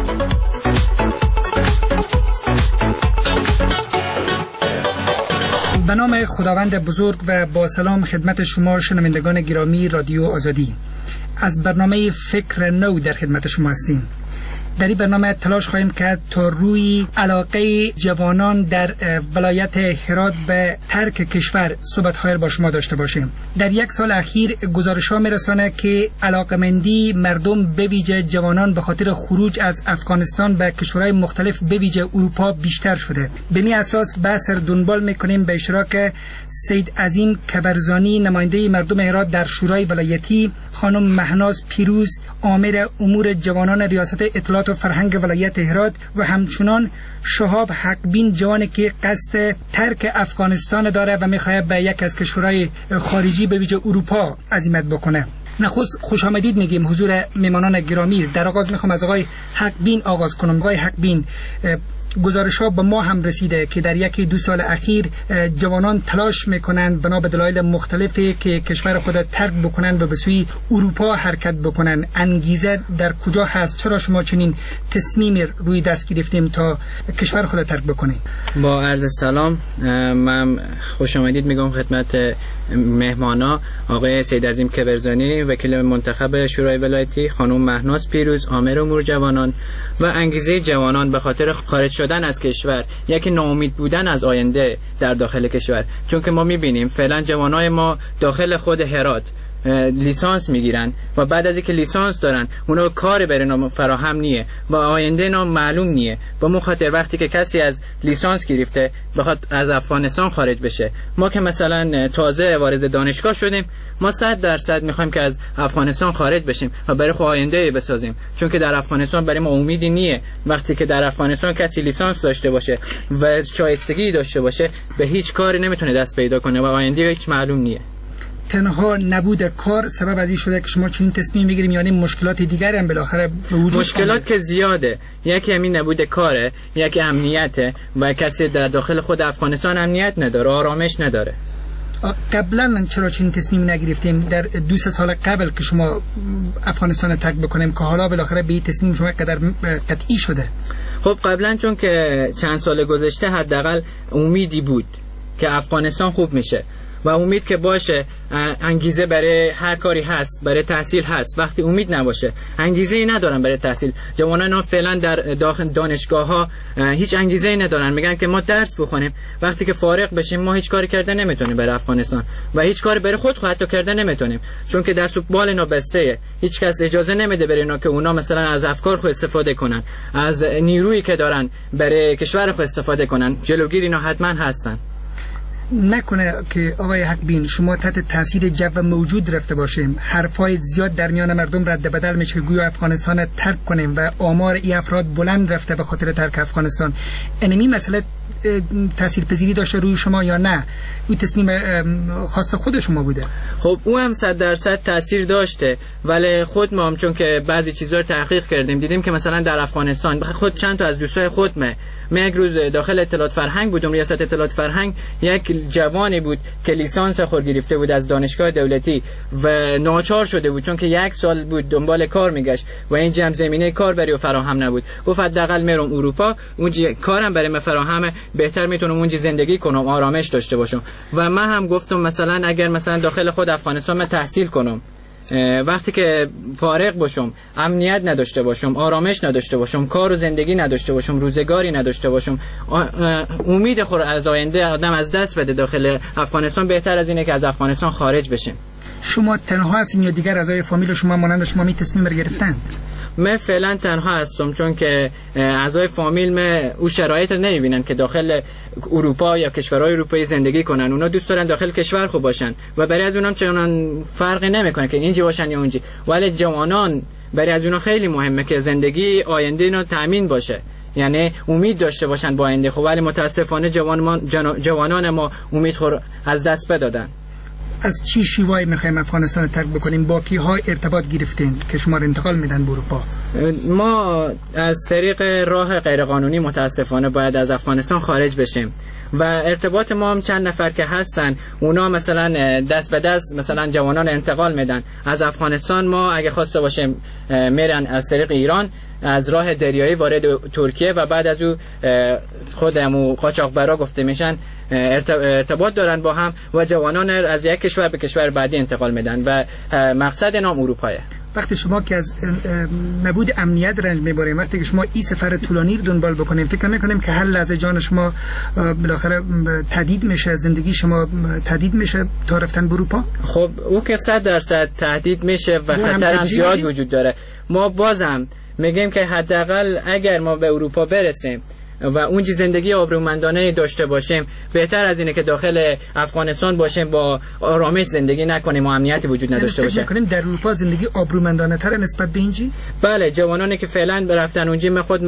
به نام خداوند بزرگ و با سلام خدمت شما شنوندگان گرامی رادیو آزادی. از برنامه فکر نو در خدمت شما هستیم. در این برنامه تلاش خواهیم کرد تا روی علاقه جوانان در ولایت هرات به ترک کشور صحبت‌های با شما داشته باشیم. در یک سال اخیر گزارش‌ها می‌رساند که علاقمندی مردم به ویژه جوانان به خاطر خروج از افغانستان به کشورهای مختلف به ویژه اروپا بیشتر شده. به این اساس بحث را دنبال می‌کنیم به اشتراک سید عظیم کبرزانی نماینده مردم هرات در شورای ولایتی، خانم مهناز پیروز آمر امور جوانان ریاست اطلاعات و فرهنگ ولایت هرات و همچنان شهاب حقبین جوانی که قصد ترک افغانستان داره و میخواد به یک از کشورهای خارجی به ویژه اروپا عزیمت بکنه. نخست خوش آمدید میگیم حضور میمانان گرامی. در آغاز میخوام از آقای حقبین آغاز کنم. آقای حقبین، گزارش ها به ما هم رسیده که در 1-2 سال اخیر جوانان تلاش میکنند بنا به دلایل مختلفی که کشور خود ترک بکنند و به سوی اروپا حرکت بکنند. انگیزه در کجا هست؟ چرا شما چنین تصمیمی روی دست گرفتیم تا کشور خود ترک بکنید؟ با عرض سلام، من خوش آمدید میگم خدمت مهمانا. آقای سید عظیم کبرزانی وکیل منتخب شورای ولایتی، خانم مهناز پیروز آمر امور جوانان و انگیزه جوانان به خاطر خارج شدن از کشور، یکی ناامید بودن از آینده در داخل کشور. چون که ما میبینیم فعلا جوانای ما داخل خود هرات لیسانس میگیرن و بعد از اینکه لیسانس دارن اونا کار برای اونا فراهم نیه و آینده اینا معلوم نیه. با مخاطر وقتی که کسی از لیسانس گرفته بخواد از افغانستان خارج بشه، ما که مثلا تازه وارد دانشگاه شدیم، ما 100% میخوایم که از افغانستان خارج بشیم و برای خود آینده بسازیم، چون که در افغانستان برای ما امیدی نیه. وقتی که در افغانستان کسی لیسانس داشته باشه و شایستگی داشته باشه به هیچ کاری نمیتونه دست پیدا کنه و آینده هیچ معلوم نیه. تنها نبود کار سبب از این شده که شما چنین تصمیم بگیریم، یعنی مشکلات دیگری هم بالاخره به وجود مشکلات که زیاده، یکی همین نبود کاره، یکی امنیته و کسی در داخل خود افغانستان امنیت نداره، آرامش نداره. قبلا چرا چنین تصمیم نگرفتیم در 2 سال قبل که شما افغانستان ترک بکنیم که حالا بالاخره به این تصمیم شما قدر قطعی شده؟ خب قبلا چون که چند سال گذشته حداقل امیدی بود که افغانستان خوب میشه و امید که باشه، انگیزه برای هر کاری هست، برای تحصیل هست. وقتی امید نباشه، انگیزه ای ندارن برای تحصیل. جوانان ها فعلا در داخل دانشگاه ها هیچ انگیزه ای ندارن، میگن که ما درس بخونیم، وقتی که فارغ بشیم ما هیچ کاری کردن نمیتونیم برای افغانستان و هیچ کاری برای خود حتی کردن نمیتونیم، چون که دست و بال اینا بسته. هیچ کس اجازه نمیده برای اینا که اونا مثلا از افکار خود استفاده کنن، از نیرویی که دارن برای کشور خود استفاده کنن. جلوگیر اینا حتما هستن. نکنه که آقای حقبین شما تحت تاثیر جو موجود رفته باشیم، حرفای زیاد در میان مردم رد بدل میشه گویا افغانستان ترک کنیم و آمار این افراد بلند رفته به خاطر ترک افغانستان. اینمی مسئله تاثیرپذیری داشته روی شما یا نه؟ این تصمیم خاص خود شما بوده؟ خب او هم 100% تاثیر داشته، ولی خود ما هم چون که بعضی چیزا رو تحقیق کردیم دیدیم که مثلا در افغانستان خود چند تا از دوستای خود من یک روز داخل اطلاعات فرهنگ بودم، ریاست اطلاعات فرهنگ، یک جوانی بود که لیسانس خود گرفته بود از دانشگاه دولتی و ناچار شده بود چون که 1 سال بود دنبال کار میگشت و این جمع زمینه کار برای او فراهم نبود. گفت حداقل میرم اروپا، اونجا کارم برای من فراهمه، بهتر میتونم اونجا زندگی کنم، آرامش داشته باشم. و من هم گفتم مثلا اگر مثلا داخل خود افغانستان من تحصیل کنم، وقتی که فارغ باشم، امنیت نداشته باشم، آرامش نداشته باشم، کار و زندگی نداشته باشم، روزگاری نداشته باشم، امید خود از آینده آدم از دست بده داخل افغانستان، بهتر از اینه که از افغانستان خارج بشیم. شما تنها هستین یا دیگر اعضای فامیل شما مانند شما می تصمیم گرفتند؟ من فعلا تنها هستم، چون که اعضای فامیل من او شرایط نمیبینن که داخل اروپا یا کشورهای اروپایی زندگی کنن. اونا دوست دارن داخل کشور خوب باشن و برای از اونام چنان فرقی نمیکنه که اینجا باشن یا اونجا، ولی جوانان برای از اونا خیلی مهمه که زندگی آینده اینا تامین باشه، یعنی امید داشته باشن با آینده. خب ولی متاسفانه جوانان ما امید خور از دست بدادن. از چی شیوایی میخوایم افغانستان ترک بکنیم؟ با کیها ارتباط گرفتین که شما رو انتقال میدن به اروپا؟ ما از طریق راه غیرقانونی متاسفانه باید از افغانستان خارج بشیم و ارتباط ما هم چند نفر که هستن، اونا مثلا دست به دست مثلا جوانان انتقال میدن از افغانستان. ما اگه خواسته باشیم میرن از طریق ایران، از راه دریایی وارد ترکیه و بعد از او خودمو قاچاقبرا گفته میشن ارتباط دارن با هم و جوانان از یک کشور به کشور بعدی انتقال میدن و مقصد نام اروپایه. وقتی شما که از نبود امنیت رنج میبریم، وقتی که شما این سفر طولانی رو دنبال بکنیم، فکر میکنیم که هر لحظه جان شما بالاخره تهدید میشه، زندگی شما تهدید میشه تا رفتن به اروپا؟ خب او که 100% تهدید میشه و خطر هم زیاد وجود داره. ما بازم میگیم که حداقل اگر ما به اروپا برسیم و اونجا زندگی آبرومندانه داشته باشیم، بهتر از اینه که داخل افغانستان باشیم با آرامش زندگی نکنیم و امنیتی وجود نداشته باشه. فکر می‌کنیم در اروپا زندگی آبرومندانه تر نسبت به اینجا؟ بله، جوانانی که فعلا رفتن اونجا، من خود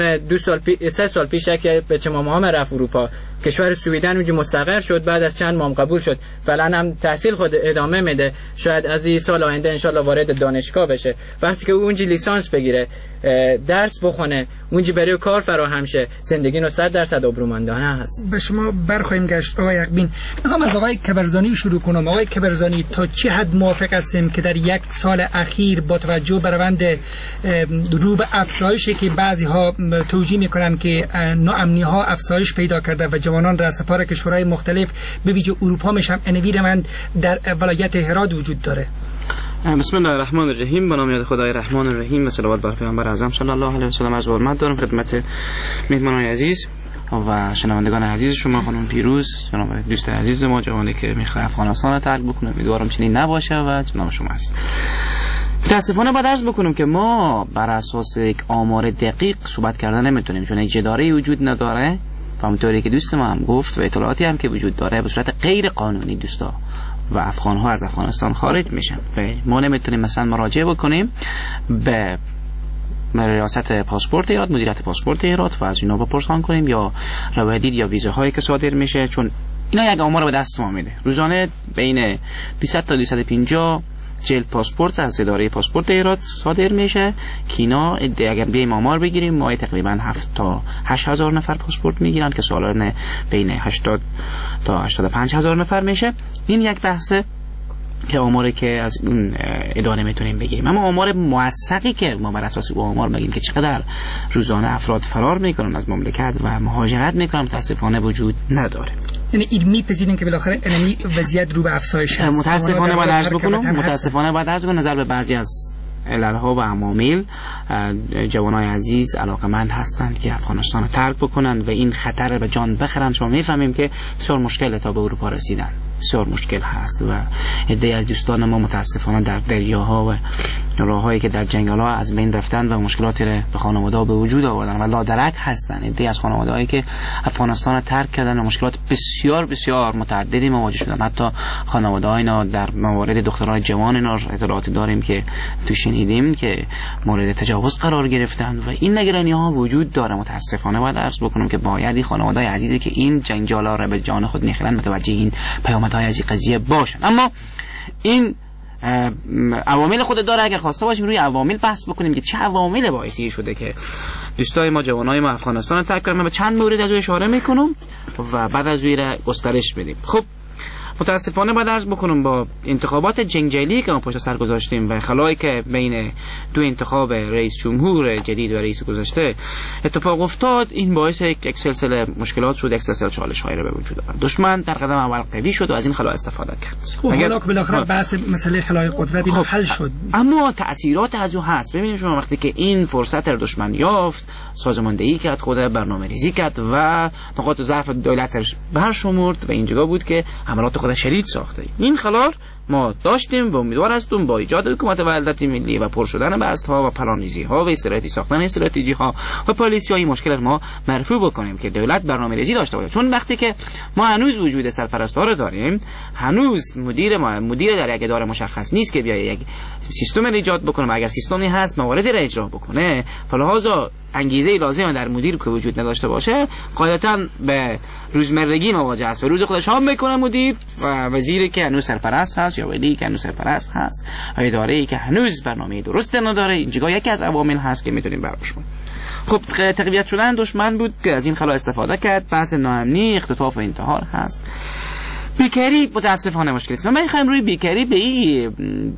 3 سال پیش که بچه مامان رفت اروپا، کشور سوئیدن اونجا مستقر شد، بعد از چند ماه قبول شد، فعلا هم تحصیل خود ادامه میده، شاید از این سال آینده ان شاءالله وارد دانشگاه بشه. وقتی که اونجا لیسانس بگیره، درس بخونه، اونجا برای کار فراهم شه، زندگی 100% آبرومندانه هست. به شما برخواهیم گشت آقای حقبین. میخوام از آقای کبرزانی شروع کنم. آقای کبرزانی، تا چه حد موافق هستیم که در 1 سال اخیر با توجه به روند رو به افزایشی که بعضی ها توجیه میکنن که ناامنی ها افزایش پیدا کرده و جوانان را سپار کشورهای مختلف به ویژه اروپا میشن، انویر من در ولایت هرات وجود داره؟ بسم الله الرحمن الرحیم. به نام خدای رحمان الرحیم و صلوات بر پیامبر اعظم صلی الله علیه و سلم. از حرمت دارم خدمت مهمانان عزیز. و شنوندگان عزیز شما، خانم پیروز، جناب دوست عزیز ما، جوانی که میخواد افغانستان رو ترک بکنه، امیدوارم چنین نباشه و جناب شما هست. متاسفانه باید عرض بکنم که ما بر اساس یک آمار دقیق صحبت کردن نمیتونیم، چون یک جداره وجود نداره و همونطوری که دوست ما هم گفت و اطلاعاتی هم که وجود داره به صورت غیر قانونی دوستا و افغان‌ها از افغانستان خارج میشن و ما نمیتونیم مثلا مراجعه بکنیم به ریاست پاسپورت ایران، مدیریت پاسپورت ایران و از اینا بپرسان کنیم یا رویدید یا ویزاهایی که صادر میشه، چون اینا یک آمار به دست ما میده. روزانه بین 200 تا 250 جلد پاسپورت از اداره پاسپورت ایران صادر میشه که اینا اگر بیایم آمار بگیریم ما تقریبا 7 تا 8 هزار نفر پاسپورت میگیرن که سالانه بین 80 تا 85 هزار نفر میشه. این یک بحثه که آماری که از اون اداره میتونیم بگیریم، اما آمار موثقی که ما بر اساس اون آمار بگیم که چقدر روزانه افراد فرار میکنن از مملکت و مهاجرت میکنن متاسفانه وجود نداره. یعنی این میپذیریم که بالاخره این وضعیت رو به افزایش است. متاسفانه باید عرض کنم نظر به بعضی از عللها و عوامل جوانای عزیز علاقمند هستند که افغانستان رو ترک بکنند و این خطر به جان بخرند. شما میفهمیم که بسیار مشکل تا به اروپا رسیدن، بسیار مشکل هست و عده‌ای از دوستان ما متاسفانه در دریاها و راههایی که در جنگل‌ها از بین رفتن و مشکلاتی را به خانواده‌ها به وجود آوردن و لادرک هستند. عده‌ای از خانواده‌هایی که افغانستان رو ترک کردن و مشکلات بسیار بسیار متعددی مواجه شدن. حتی خانواده‌ها اینا در موارد دختران جوان اینا اطلاعاتی داریم که تو شنیدیم که مورد تجاوز قرار گرفتن و این نگرانی‌ها وجود داره. متاسفانه باید عرض بکنم که باید این خانواده‌های عزیزی که این جنجالا را به جان خود می‌خرن متوجه این پیامدهای از این قضیه باشن. اما این عوامل خود داره. اگر خواسته باشیم روی عوامل بحث بکنیم که چه عوامل باعثی شده که دوستای ما جوانای ما افغانستان رو ترک کردن، به چند مورد از اشاره میکنم و بعد از اون گسترش بدیم. خب متاسفانه باید عرض بکنم با انتخابات جنگجویی که ما پشت سر گذاشتیم و خلایی که بین دو انتخاب رئیس جمهور جدید و رئیس گذشته اتفاق افتاد، این باعث یک سلسله مشکلات شد، یک سلسله چالش‌هایی رو به وجود آورد. دشمن در قدم اول قوی شد و از این خلا استفاده کرد. خب حالا که بالاخره بحث مسئله خلای قدرت این حل شد، اما تأثیرات از او هست. ببینید شما وقتی که این فرصت رو دشمن یافت، سازماندهی کرد، خود برنامه‌ریزی کرد و نقاط ضعف دولتش برشمرد و اینجا بود که حملات خود شدید ساخته. این خلال ما داشتیم و امیدوار هستیم با ایجاد حکومت وحدت ملی و پر شدن بست‌ها و پلان‌ریزی‌ها و استراتژی ساختن استراتژی‌ها و پالیسی‌های مشکل ما مرفوع بکنیم که دولت برنامه‌ریزی داشته باشه. چون وقتی که ما هنوز وجود سرپرست‌ها رو داریم، هنوز مدیر در یک اداره مشخص نیست که بیاید یک سیستم ایجاد بکنه و اگر سیستمی هست مواردی را اجرا بکنه، فلحاظا انگیزه لازم در مدیر که وجود نداشته باشه قاعدتاً به روزمرگی مواجه است و روز خودش هم میکنه مدیر و وزیری که هنوز سرپرست هست یا ولی که هنوز سرپرست هست و اداره‌ای که هنوز برنامه درست نداره. اینجا یکی از عوامل هست که میتونیم براش کنیم. خب تقویت شدن دشمن بود که از این خلا استفاده کرد. بحث ناامنی، اختطاف و انتحار هست. بیکاری متاسفانه مشکل است. ما می‌خوایم روی بیکاری به این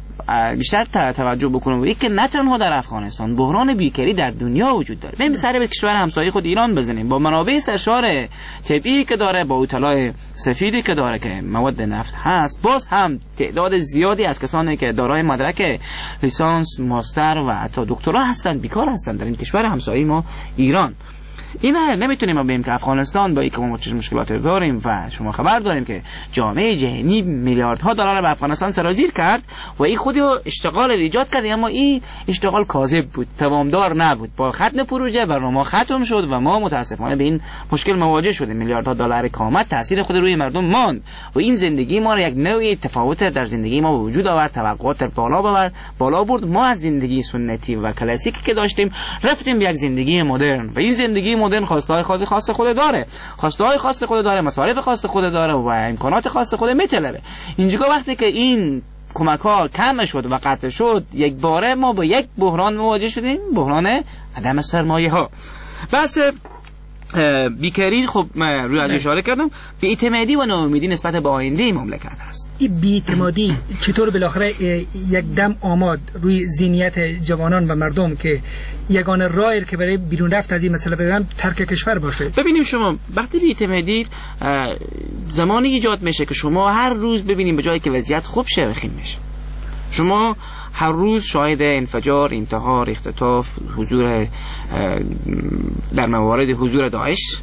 بیشتر توجه بکنیم و اینکه نه تنها در افغانستان بحران بیکاری در دنیا وجود داره. بریم سر به کشور همسایه خود ایران بزنیم. با منابع سرشار طبیعی که داره، با اطلاع سفیدی که داره که مواد نفت هست، باز هم تعداد زیادی از کسانی که دارای مدرک لیسانس، ماستر و حتی دکترا هستند بیکار هستند در این کشور همسایه ما ایران. اینا نمیتونیم ما بگیم که افغانستان با اینکه ما چه مشکلاتی داریم و شما خبر داریم که جامعه جهانی میلیاردها دلار به افغانستان سرازیر کرد و این خودی اشتغال ایجاد کرد، اما این اشتغال کاذب بود، توامدار نبود. با ختم پروژه برنامه ختم شد و ما متاسفانه به این مشکل مواجه شدیم. میلیاردها دلار کامت تاثیر خود روی مردم ماند و این زندگی ما را یک نوعی تفاوت در زندگی ما به وجود آورد، توقعات بالا برد. ما از زندگی سنتی و کلاسیکی که داشتیم رفتیم به یک زندگی مدرن و این زندگی مدرن خواستهای خاص خود داره، خواستهای خاص خود داره، مصارف خاص خود داره و امکانات خاص خود میطلبه. اینجا وقتی که این کمک ها کم شد و قطع شد، یک باره ما با یک بحران مواجه شدیم، بحران عدم سرمایه ها. بس بیکاری خب روی از اشاره کردم، بی‌اعتمادی و ناامیدی نسبت به آینده مملکت هست. این بی‌اعتمادی چطور بالاخره یک دم آماد روی ذهنیت جوانان و مردم که یگانه راهی که برای بیرون رفت از این مسئله بگیرن ترک کشور باشه؟ ببینیم شما وقتی بی‌اعتمادی زمانی ایجاد میشه که شما هر روز ببینیم به جایی که وضعیت خوب شه بخیم میشه، شما هر روز شاهد انفجار، انتحار، اختطاف، حضور در موارد حضور داعش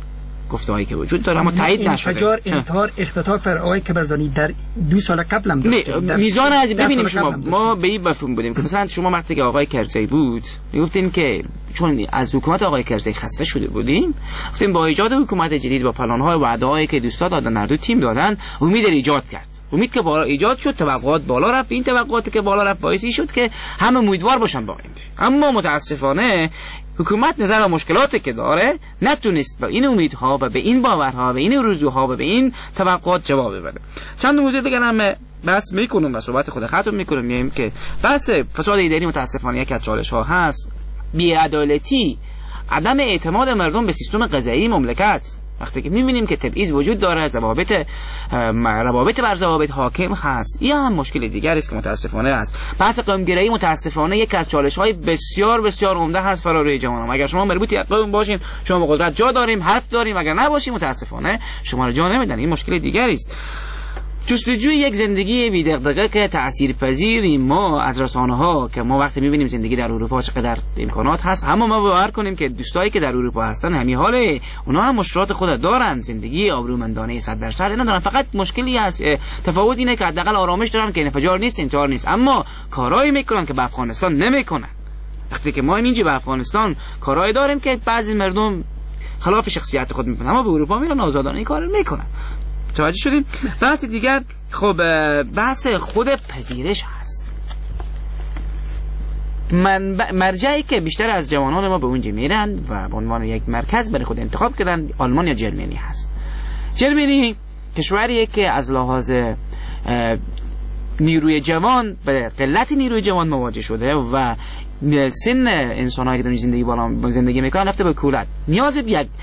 گفته‌هایی که وجود داره اما تایید نشده. انفجار، انتحار، اختطاف آقای کبرزانی در 2 سال قبل هم داشتیم. میزان از ببینیم شما ما به این مفهوم بودیم که مثلا شما وقتی که آقای کرزی بود گفتین که چون از حکومت آقای کرزی خسته شده بودیم، گفتیم با ایجاد حکومت جدید با پلن‌های و وعده‌هایی که دوستا دادن هر دو تیم دادن امید ایجاد کرد. امید که بالا ایجاد شد، توقعات بالا رفت. این توقعاتی که بالا رفت باعثی شد که همه امیدوار باشن با آینده. اما متاسفانه حکومت نظر به مشکلاتی که داره نتونست به این امیدها و به این باورها و این آرزوها و به این توقعات جواب بده. چند موضوع دیگه هم بحث میکنم و صحبت خود ختم میکنم. میگم که بحث فساد اداری متاسفانه یکی از چالش ها هست. بی‌عدالتی، عدم اعتماد مردم به سیستم قضایی مملکت. وقتی که می‌بینیم که تبعیض وجود داره، روابط بر ضوابط حاکم هست، این هم مشکل دیگری است که متاسفانه است. بحث قوم‌گرایی متاسفانه یک از چالش‌های بسیار بسیار عمده هست برای جوانان. اگر شما مربوطی قوم باشین، شما به قدرت جا داریم، حرف داریم، اگر نباشیم متاسفانه شما را جا نمیدن. این مشکل دیگری است. جستجوی یک زندگی بی دغدغه که تاثیرپذیری ما از رسانه‌ها که ما وقتی می‌بینیم زندگی در اروپا چقدر امکانات هست، اما ما باور کنیم که دوستایی که در اروپا هستن همین حال اونا هم مشکلات خود دارن، زندگی آبرومندانه 100% ندارن. فقط مشکلی هست، تفاوت اینه که حداقل آرامش دارن که انفجار نیست، انتحار نیست، اما کارایی میکنن که به افغانستان نمیکنن. وقتی که ما اینجا به افغانستان کارایی داریم که بعضی مردم خلاف شخصیت خود میکنن، اما به اروپا میرن آزادانه این کارو میکنن. توجه شدیم؟ بحث دیگر خب بحث خود پذیرش هست. مرجعی که بیشتر از جوانان ما به اونجا میرن و به عنوان یک مرکز برای خود انتخاب کردن آلمان یا جرمنی هست. جرمنی کشوریه که از لحاظ نیروی جوان به قلت نیروی جوان مواجه شده و سن انسان‌هایی که در زندگی میکنن رفته به کولت. نیاز به یک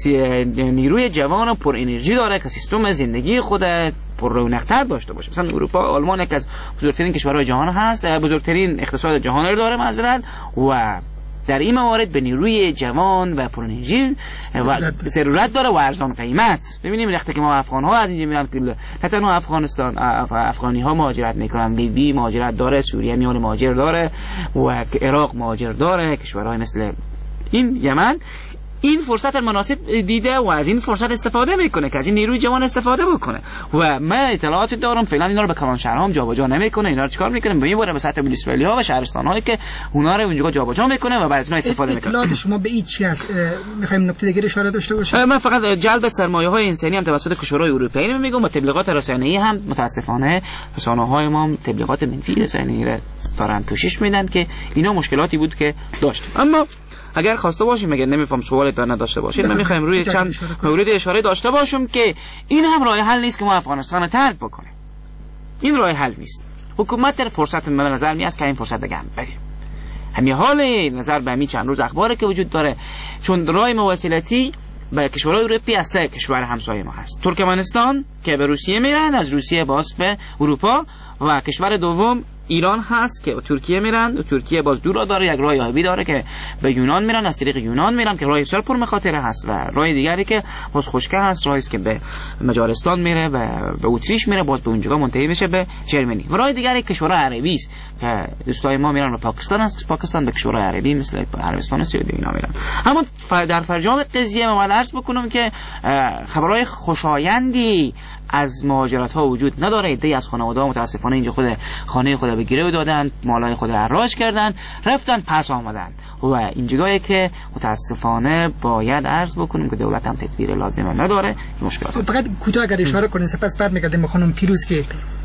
نیروی جوان و پر انرژی داره که سیستم زندگی خود پر رونق‌تر داشته باشه. مثلا اروپا، آلمان یک از بزرگترین کشورهای جهان هست، بزرگترین اقتصاد جهان رو داره معذرت، و در این موارد به نیروی جوان و پر انرژی و ضرورت داره و ارزان قیمت. ببینیم وقتی که ما افغان‌ها از اینجا میرن، نه تنها افغانستان، افغانی‌ها مهاجرت میکنن، لیبی مهاجرت داره، سوریه میان مهاجر داره و عراق مهاجر داره، کشورهای مثل این یمن این فرصت مناسب دیده و از این فرصت استفاده میکنه که از این نیروی جوان استفاده بکنه. و من اطلاعاتی دارم فعلا اینا رو به کلانشهرها هم جابجا نمیکنه. اینا رو چیکار میکنه؟ میبره به سطح موندیسپالی‌ها و شهرستان‌هایی که اونا رو اونجا جابجا میکنه و بعد از اون استفاده میکنه. اطلاعات شما به این چی است؟ میخوایم نکته دیگه اشاره داشته باشیم. من فقط جلب سرمایه‌های انسانی هم توسط کشورهای اروپایی میگم و تبلیغات رسانه‌ای هم متاسفانه رسانه‌های ما تبلیغات منفی رسانه‌ای را دارن پوشش میدن که اینا مشکلاتی بود که داشت. اما اگر خواسته باشیم، اگر نمیفهم سوالی دار نداشته باشید، من میخوایم روی چند مورد اشاره داشته باشم که این هم راه حل نیست که ما افغانستان رو ترک بکنیم. این راه حل نیست. حکومت در فرصت به نظر میاد که این فرصت دیگه هم بدیم. همین حال نظر به همین چند روز اخباری که وجود داره، چون راه مواصلاتی به کشورهای اروپایی از 3 کشور همسایه ما هست. ترکمنستان که به روسیه میرن، از روسیه باز به اروپا، و کشور دوم ایران هست که ترکیه میرن و ترکیه باز دور داره، یک راه آبی داره که به یونان میرن، از طریق یونان میرن که راه بسیار پر مخاطره هست، و راه دیگری که باز خشکه هست، راهی است که به مجارستان میره و به اتریش میره، باز به اونجا منتهی میشه به جرمنی. و راه دیگری کشورهای عربی است که دوستای ما میرن به پاکستان است، پاکستان به کشورهای عربی مثل عربستان و سعودی اینا میرن. اما در فرجام قضیه من عرض بکنم که خبرهای خوشایندی از مهاجرت ها وجود نداره. ایده از خانواده ها متاسفانه اینجا خود خانه خود به گره دادن، مالای خود حراج کردن، رفتن پس آمدن، و اینجایی که متاسفانه باید عرض بکنیم که دولت هم تدبیر لازمه نداره. مشکلات فقط کوتاه اگر اشاره کنین، سپس برمیگردیم به خانم پیروز که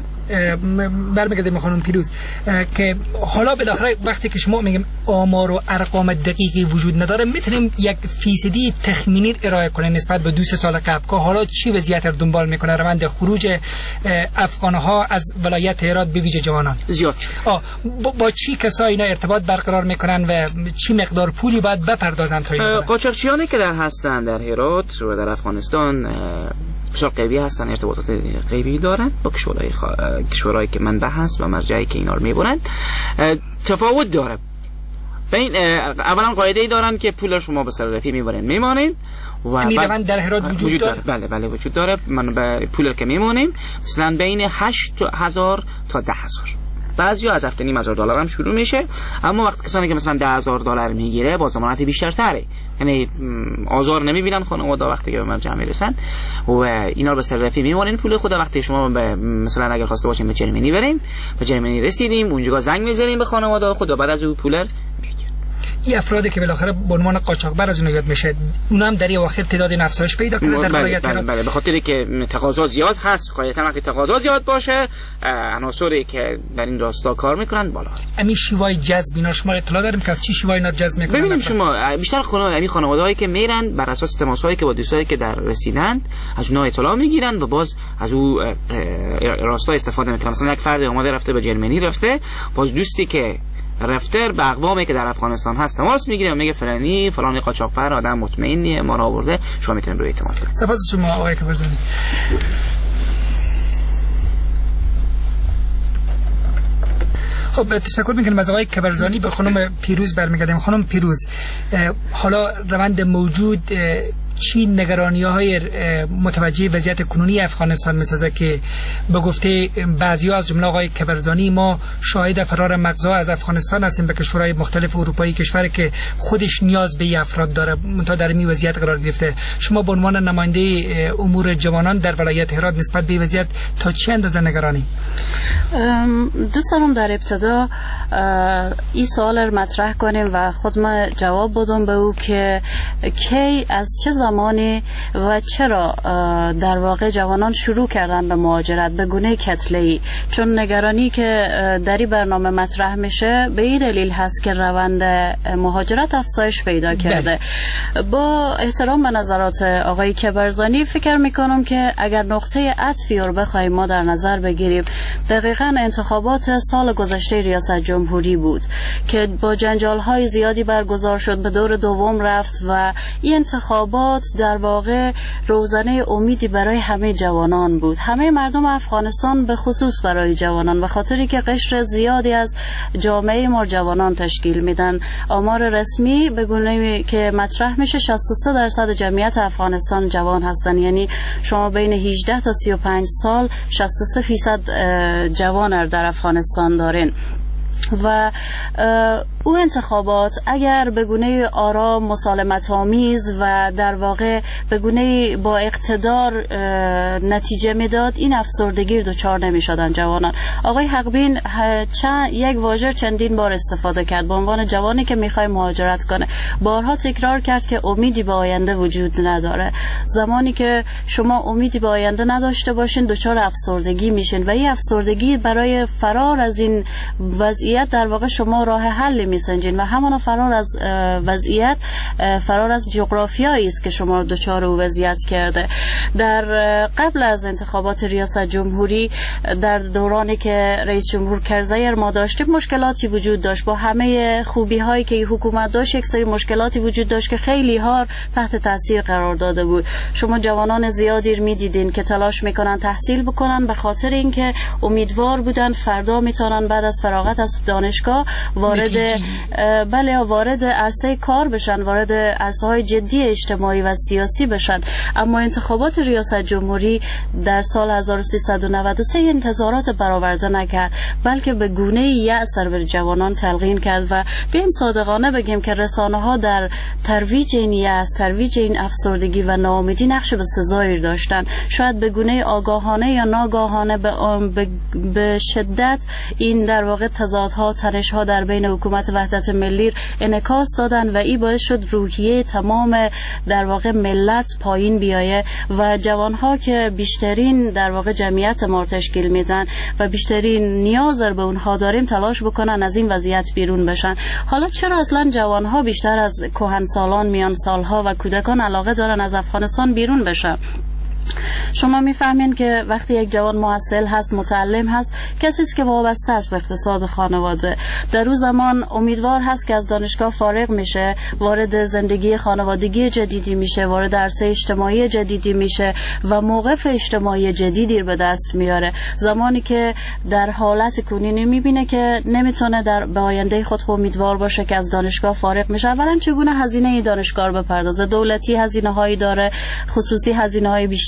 که حالا بالاخره وقتی که شما میگیم آمار و ارقام دقیقی وجود نداره، میتونیم یک فیصدی تخمینی ارائه کنیم نسبت به 2 سال قبل که حالا چی وضعیت رو دنبال میکنه روند خروج افغانها از ولایت هرات به ویژه جوانان؟ زیاد شد. با چی کسایی اینا ارتباط برقرار میکنن و چی مقدار پولی باید بپردازن تا این؟ قاچاقچیانی که در هستن در هرات و در افغانستان بسیار قوی هستن، ارتباطات قوی دارن با کشورهایی که منبع هست و مرجعی که اینا رو میبرن. تفاوت داره. بین اولا قاعده‌ای دارن که پول شما به سر میبرن میمانین و میروند در هرات وجود داره. بله وجود داره. من به پول که میمونیم مثلا بین 8000 تا 10000. بعضیا از $7,500 هم شروع میشه، اما وقتی کسانی که مثلا $10,000 میگیره با ضمانت بیشتر تره یعنی آزار نمیبینن خانواده وقتی که به مرجع میرسن و اینا رو به سررفی میمونن پول خود. وقتی شما مثلا اگر خواسته باشیم به جرمنی بریم، به جرمنی رسیدیم، اونجا زنگ میزنیم به خانواده خود و بعد از اون پول این افرادی که بالاخره به عنوان قاچاقبر از اون یاد میشه، اونا هم در اواخر تعداد افزایش پیدا کرده در ولایت هرات. بله، به خاطری که تقاضا زیاد هست. قاعدتا وقتی تقاضا زیاد باشه، عناصری که در این راستا کار میکنن بالا. همین شیوای جذب اینا شما اطلاع داریم که از چی شیوای اینا جذب میکنن؟ ببینیم شما بیشتر خانواده‌هایی که میرن بر اساس تماس‌هایی که با دوستایی که در رسیدن از اونها اطلاع میگیرن و باز از او راستا استفاده میکنن. مثلا یک فرد اومده رفته به جرمنی رفته، باز دوستی که رفته به اقوامی که در افغانستان هست تماس میگیره و میگه فلانی قاچاقبر آدم مطمئنیه ما را آورده، شما میتونید روی اعتماد کنید. سپاس شما آقای کبرزانی. خب تشکر میکنم از آقای کبرزانی. به خانم پیروز برمیگردیم. خانم پیروز، حالا روند موجود چی نگرانی‌های متوجه وضعیت کنونی افغانستان می‌سازه که به گفته بعضی‌ها از جمله آقای کبرزانی ما شاهد فرار مغزها از افغانستان هستیم به کشورهای مختلف اروپایی، کشوری که خودش نیاز به افراد داره منتها در این وضعیت قرار گرفته. شما به عنوان نماینده امور جوانان در ولایت هرات نسبت به وضعیت تا چه اندازه نگرانی؟ دوست دارم در ابتدا این سوال رو مطرح کنیم و خود ما جواب بدم به او که کی از چه زمانی و چرا در واقع جوانان شروع کردن به مهاجرت به گونه کتله‌ای. چون نگرانی که در این برنامه مطرح میشه به این دلیل هست که روند مهاجرت افزایش پیدا کرده. با احترام به نظرات آقای کبرزانی فکر میکنم که اگر نقطه عطفی رو بخوایم ما در نظر بگیریم، دقیقاً انتخابات سال گذشته ریاست جمهوری بود که با جنجال‌های زیادی برگزار شد، به دور دوم رفت و این انتخابات در واقع روزنه امیدی برای همه جوانان بود، همه مردم افغانستان به خصوص برای جوانان، به خاطری که قشر زیادی از جامعه ما جوانان تشکیل میدن. آمار رسمی به گونه که مطرح میشه 63% جمعیت افغانستان جوان هستن، یعنی شما بین 18 تا 35 سال 63% جوان در افغانستان دارین. و او انتخابات اگر به گونه آرام مسالمت آمیز و در واقع به گونه با اقتدار نتیجه میداد، این افسردگی دچار نمیشدن جوانان. آقای حقبین یک واژه چندین بار استفاده کرد به عنوان جوانی که میخواد مهاجرت کنه. بارها تکرار کرد که امیدی به آینده وجود نداره. زمانی که شما امیدی به آینده نداشته باشین دچار افسردگی میشین و این افسردگی برای فرار از این وضعیت در واقع شما راه حل میسنجین و همان فرار از وضعیت فرار از جغرافیایی است که شما رو دچار او وضعیت کرده. در قبل از انتخابات ریاست جمهوری در دورانی که رئیس جمهور کرزی ما داشتیم مشکلاتی وجود داشت. با همه خوبی هایی که حکومت داشت یک سری مشکلاتی وجود داشت که خیلی ها تحت تاثیر قرار داده بود. شما جوانان زیادی میدیدین که تلاش میکنن تحصیل بکنن به خاطر اینکه امیدوار بودن فردا میتونن بعد از فراغت از دانشگاه وارد عرصه کار بشن، وارد عرصه‌های جدی اجتماعی و سیاسی بشن. اما انتخابات ریاست جمهوری در سال 1393 انتظارات برآورده نکرد، بلکه به گونه یأس بر جوانان تلقین کرد و بیایم صادقانه بگیم که رسانه‌ها در ترویج این یأس، ترویج این افسردگی و ناامیدی نقش بسزایی داشتن. شاید به گونه آگاهانه یا ناگاهانه به شدت این در واقع تضادها، تنش‌ها در بین حکومت وحدت ملی انعکاس دادن و این باعث شد روحیه تمام در واقع ملت پایین بیایه و جوانها که بیشترین در واقع جمعیت ما تشکیل میدن و بیشترین نیاز به اونها داریم تلاش بکنن از این وضعیت بیرون بشن. حالا چرا اصلا جوانها بیشتر از کهنسالان، میان سالها و کودکان علاقه دارن از افغانستان بیرون بشن؟ شما میفهمین که وقتی یک جوان محصل هست، متعلم هست، کسی است که وابسته است به اقتصاد خانواده. در اون زمان امیدوار هست که از دانشگاه فارغ میشه، وارد زندگی خانوادگی جدیدی میشه، وارد عرصه اجتماعی جدیدی میشه و موقف اجتماعی جدیدی به دست میاره. زمانی که در حالت کنونی میبینه که نمیتونه به آینده خود امیدوار باشه که از دانشگاه فارغ میشه. اولا چگونه هزینه دانشگاه رو بپردازه؟ دولتی هزینه هایی داره، خصوصی هزینه های بیشتر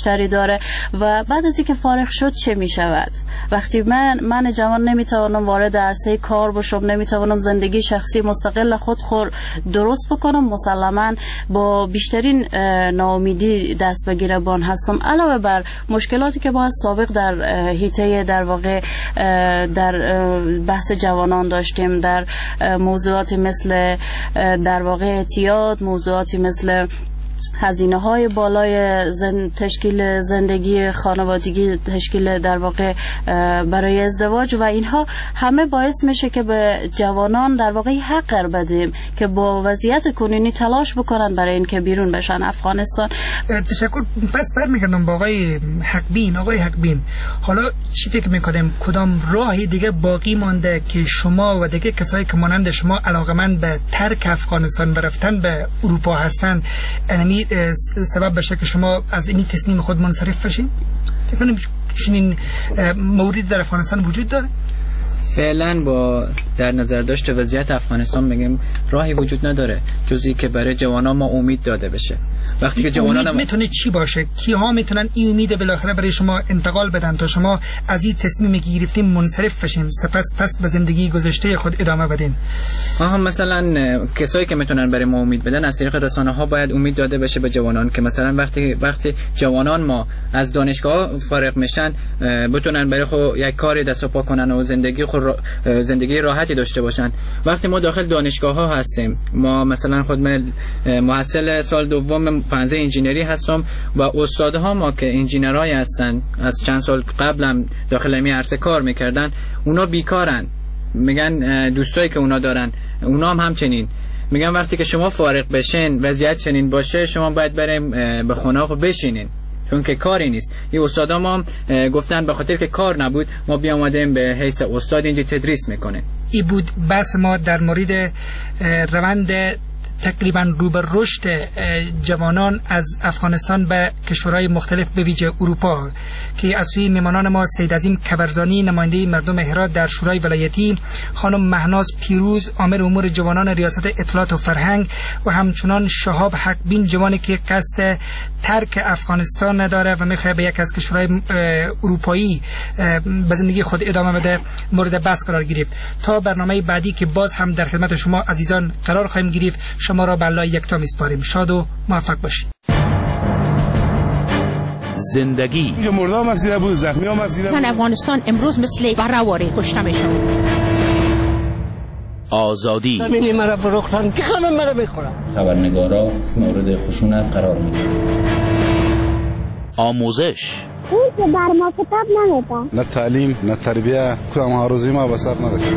بیشتری داره و بعد از اینکه فارغ شد چه می شود؟ وقتی من جوان نمیتوانم وارد عرصه کار بشم، نمیتوانم زندگی شخصی مستقل خود درست بکنم، مسلما با بیشترین ناامیدی دست به گریبان هستم. علاوه بر مشکلاتی که ما از سابق در حیطه در واقع در بحث جوانان داشتیم، در موضوعاتی مثل در واقع اعتیاد، موضوعاتی مثل هزینه های بالای تشکیل زندگی خانوادگی، تشکیل در واقع برای ازدواج و اینها همه باعث میشه که به جوانان در واقع حق بدیم که با وضعیت کنونی تلاش بکنن برای اینکه بیرون بشن افغانستان. تشکر. پس برمیگردم با آقای حقبین. آقای حقبین، حالا چی فکر میکنیم کدام راهی دیگه باقی مانده که شما و دیگه کسایی که مانند شما علاقمند به ترک افغانستان و رفتن به اروپا هستند سبب بشه که شما از این تصمیم خود منصرف بشین؟ فکر چنین موردی در افغانستان وجود داره؟ فعلا با در نظر داشت وضعیت افغانستان میگم راهی وجود نداره جزی که برای جوانان ما امید داده بشه. وقتی که جوانان میتونه چی باشه؟ کیها میتونن این امید بالاخره برای شما انتقال بدن تا شما از این تصمیمی که گرفتین منصرف بشین، سپس پس به زندگی گذشته خود ادامه بدین؟ مثلا کسایی که میتونن برای ما امید بدن از طریق رسانه ها باید امید داده بشه به جوانان که مثلا وقتی جوانان ما از دانشگاه فارغ میشن بتونن برای خود یک کاری دست و پا کنن و زندگی راحتی داشته باشن. وقتی ما داخل دانشگاه ها هستیم، ما مثلا خود محصل سال دوم 15 انجینری هستم و استادها ما که انجینرای هستن از چند سال قبلم داخل این عرصه کار میکردن، اونا بیکارن. میگن دوستایی که اونا دارن اونا هم همچنین میگن وقتی که شما فارغ بشین وضعیت چنین باشه شما باید بریم به خونه خود بشینین چون که کاری نیست. این استادا ما گفتن به خاطر که کار نبود ما بیامدیم به حیث استاد اینجا تدریس میکنه. این بود بحث ما در مورد روند تقریبا رو به رشد جوانان از افغانستان به کشورهای مختلف به ویژه اروپا که از سوی میمانان ما سید عظیم کبرزانی نماینده مردم هرات در شورای ولایتی، خانم مهناز پیروز عامل امور جوانان ریاست اطلاعات و فرهنگ و همچنان شهاب حقبین جوانی که قصد ترک افغانستان نداره و میخواد به یک از کشورهای اروپایی به زندگی خود ادامه بده مورد بحث قرار گرفت. تا برنامه بعدی که باز هم در خدمت شما عزیزان قرار خواهیم گرفت، شما را به الله یکتا میسپاریم. شاد و موفق باشید. زندگی مردم مسیده بود، زخمی ها مسیده بود. افغانستان امروز مثل برآوری کشته میشن. آزادی زمینی مرا فروختن که خانم مرا بخورم. خبرنگارا مورد خشونت قرار میگیرن. آموزش اون که بر ما کتاب نمیده. نه تعلیم نه تربیه، کدام آرزوی ما به سر نرسید.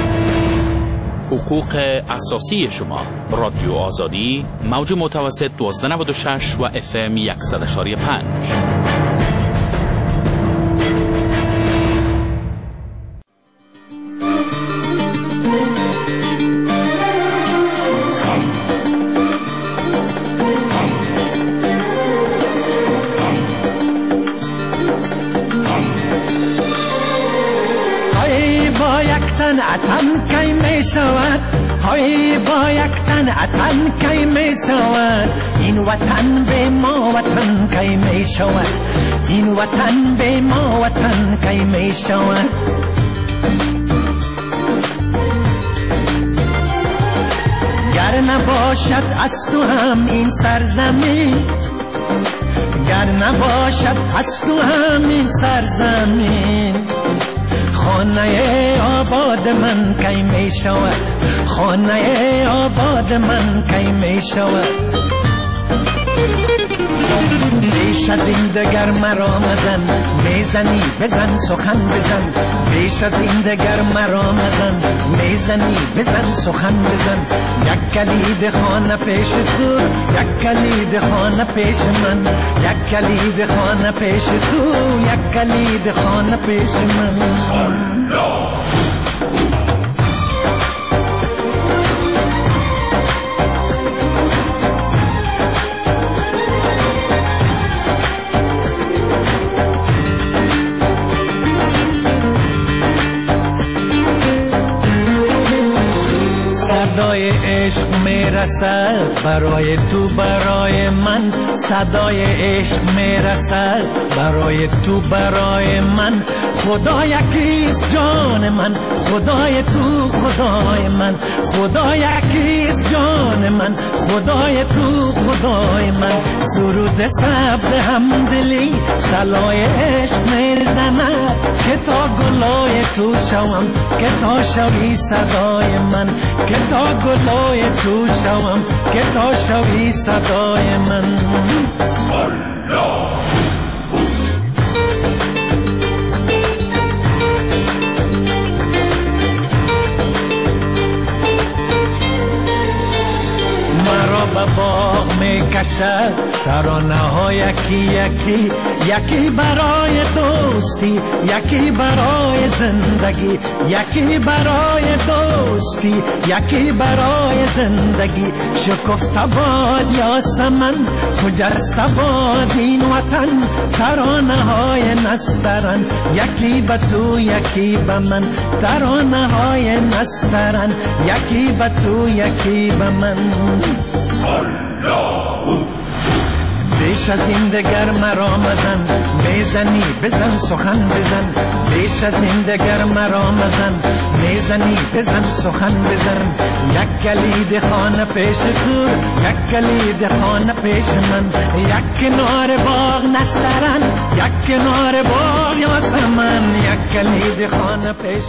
حقوق اساسی شما. رادیو آزادی، موج متوسط 1296 و FM 100.5. اتن کی می شود، های با یک تن اتن کی می شود، این وطن به ما وطن کی می شود، این وطن به ما وطن کی می شود. گر نباشد از تو هم این سرزمین، گر نباشد از تو هم این سرزمین، خانه آباد من کی می شود، خانه آباد من کی می شود. بیش از این دگر مرا مزن، میزنی بزن سخن بزن، بیش از این دگر مرا مزن، میزنی بزن سخن بزن. یک کلید خانه پیش تو، یک کلید خانه پیش من، یک کلید خانه پیش تو، یک کلید خانه پیش من. صدای عشق می میرسد برای تو برای من صدای عشق میرسد برای تو برای من خدا یکیست جان من خدای تو خدای من خدا یکیست جان من خدای تو خدای من سرود سبز همدلی سلای عشق میزند که تا گلای تو شوم که تا شوی صدای من که تا گلای تو شوم که تا شوی صدای من الله به باغ می کشد ترانه ها یکی یکی یکی برای دوستی یکی برای زندگی یکی برای دوستی یکی برای زندگی شکفته باد یاسمن خجسته باد این وطن ترانه های نسترن یکی به تو یکی به من ترانه های نسترن یکی به تو یکی به من بیش از این دگر مرا مزن میزنی بزن سخن بزن بیش از این دگر مرا مزن میزنی بزن سخن بزن یک کلید خانه پیش تو یک کلید خانه پیش من یک کنار باغ نسترن یک کنار باغ یاسمن یک کلید خانه پیش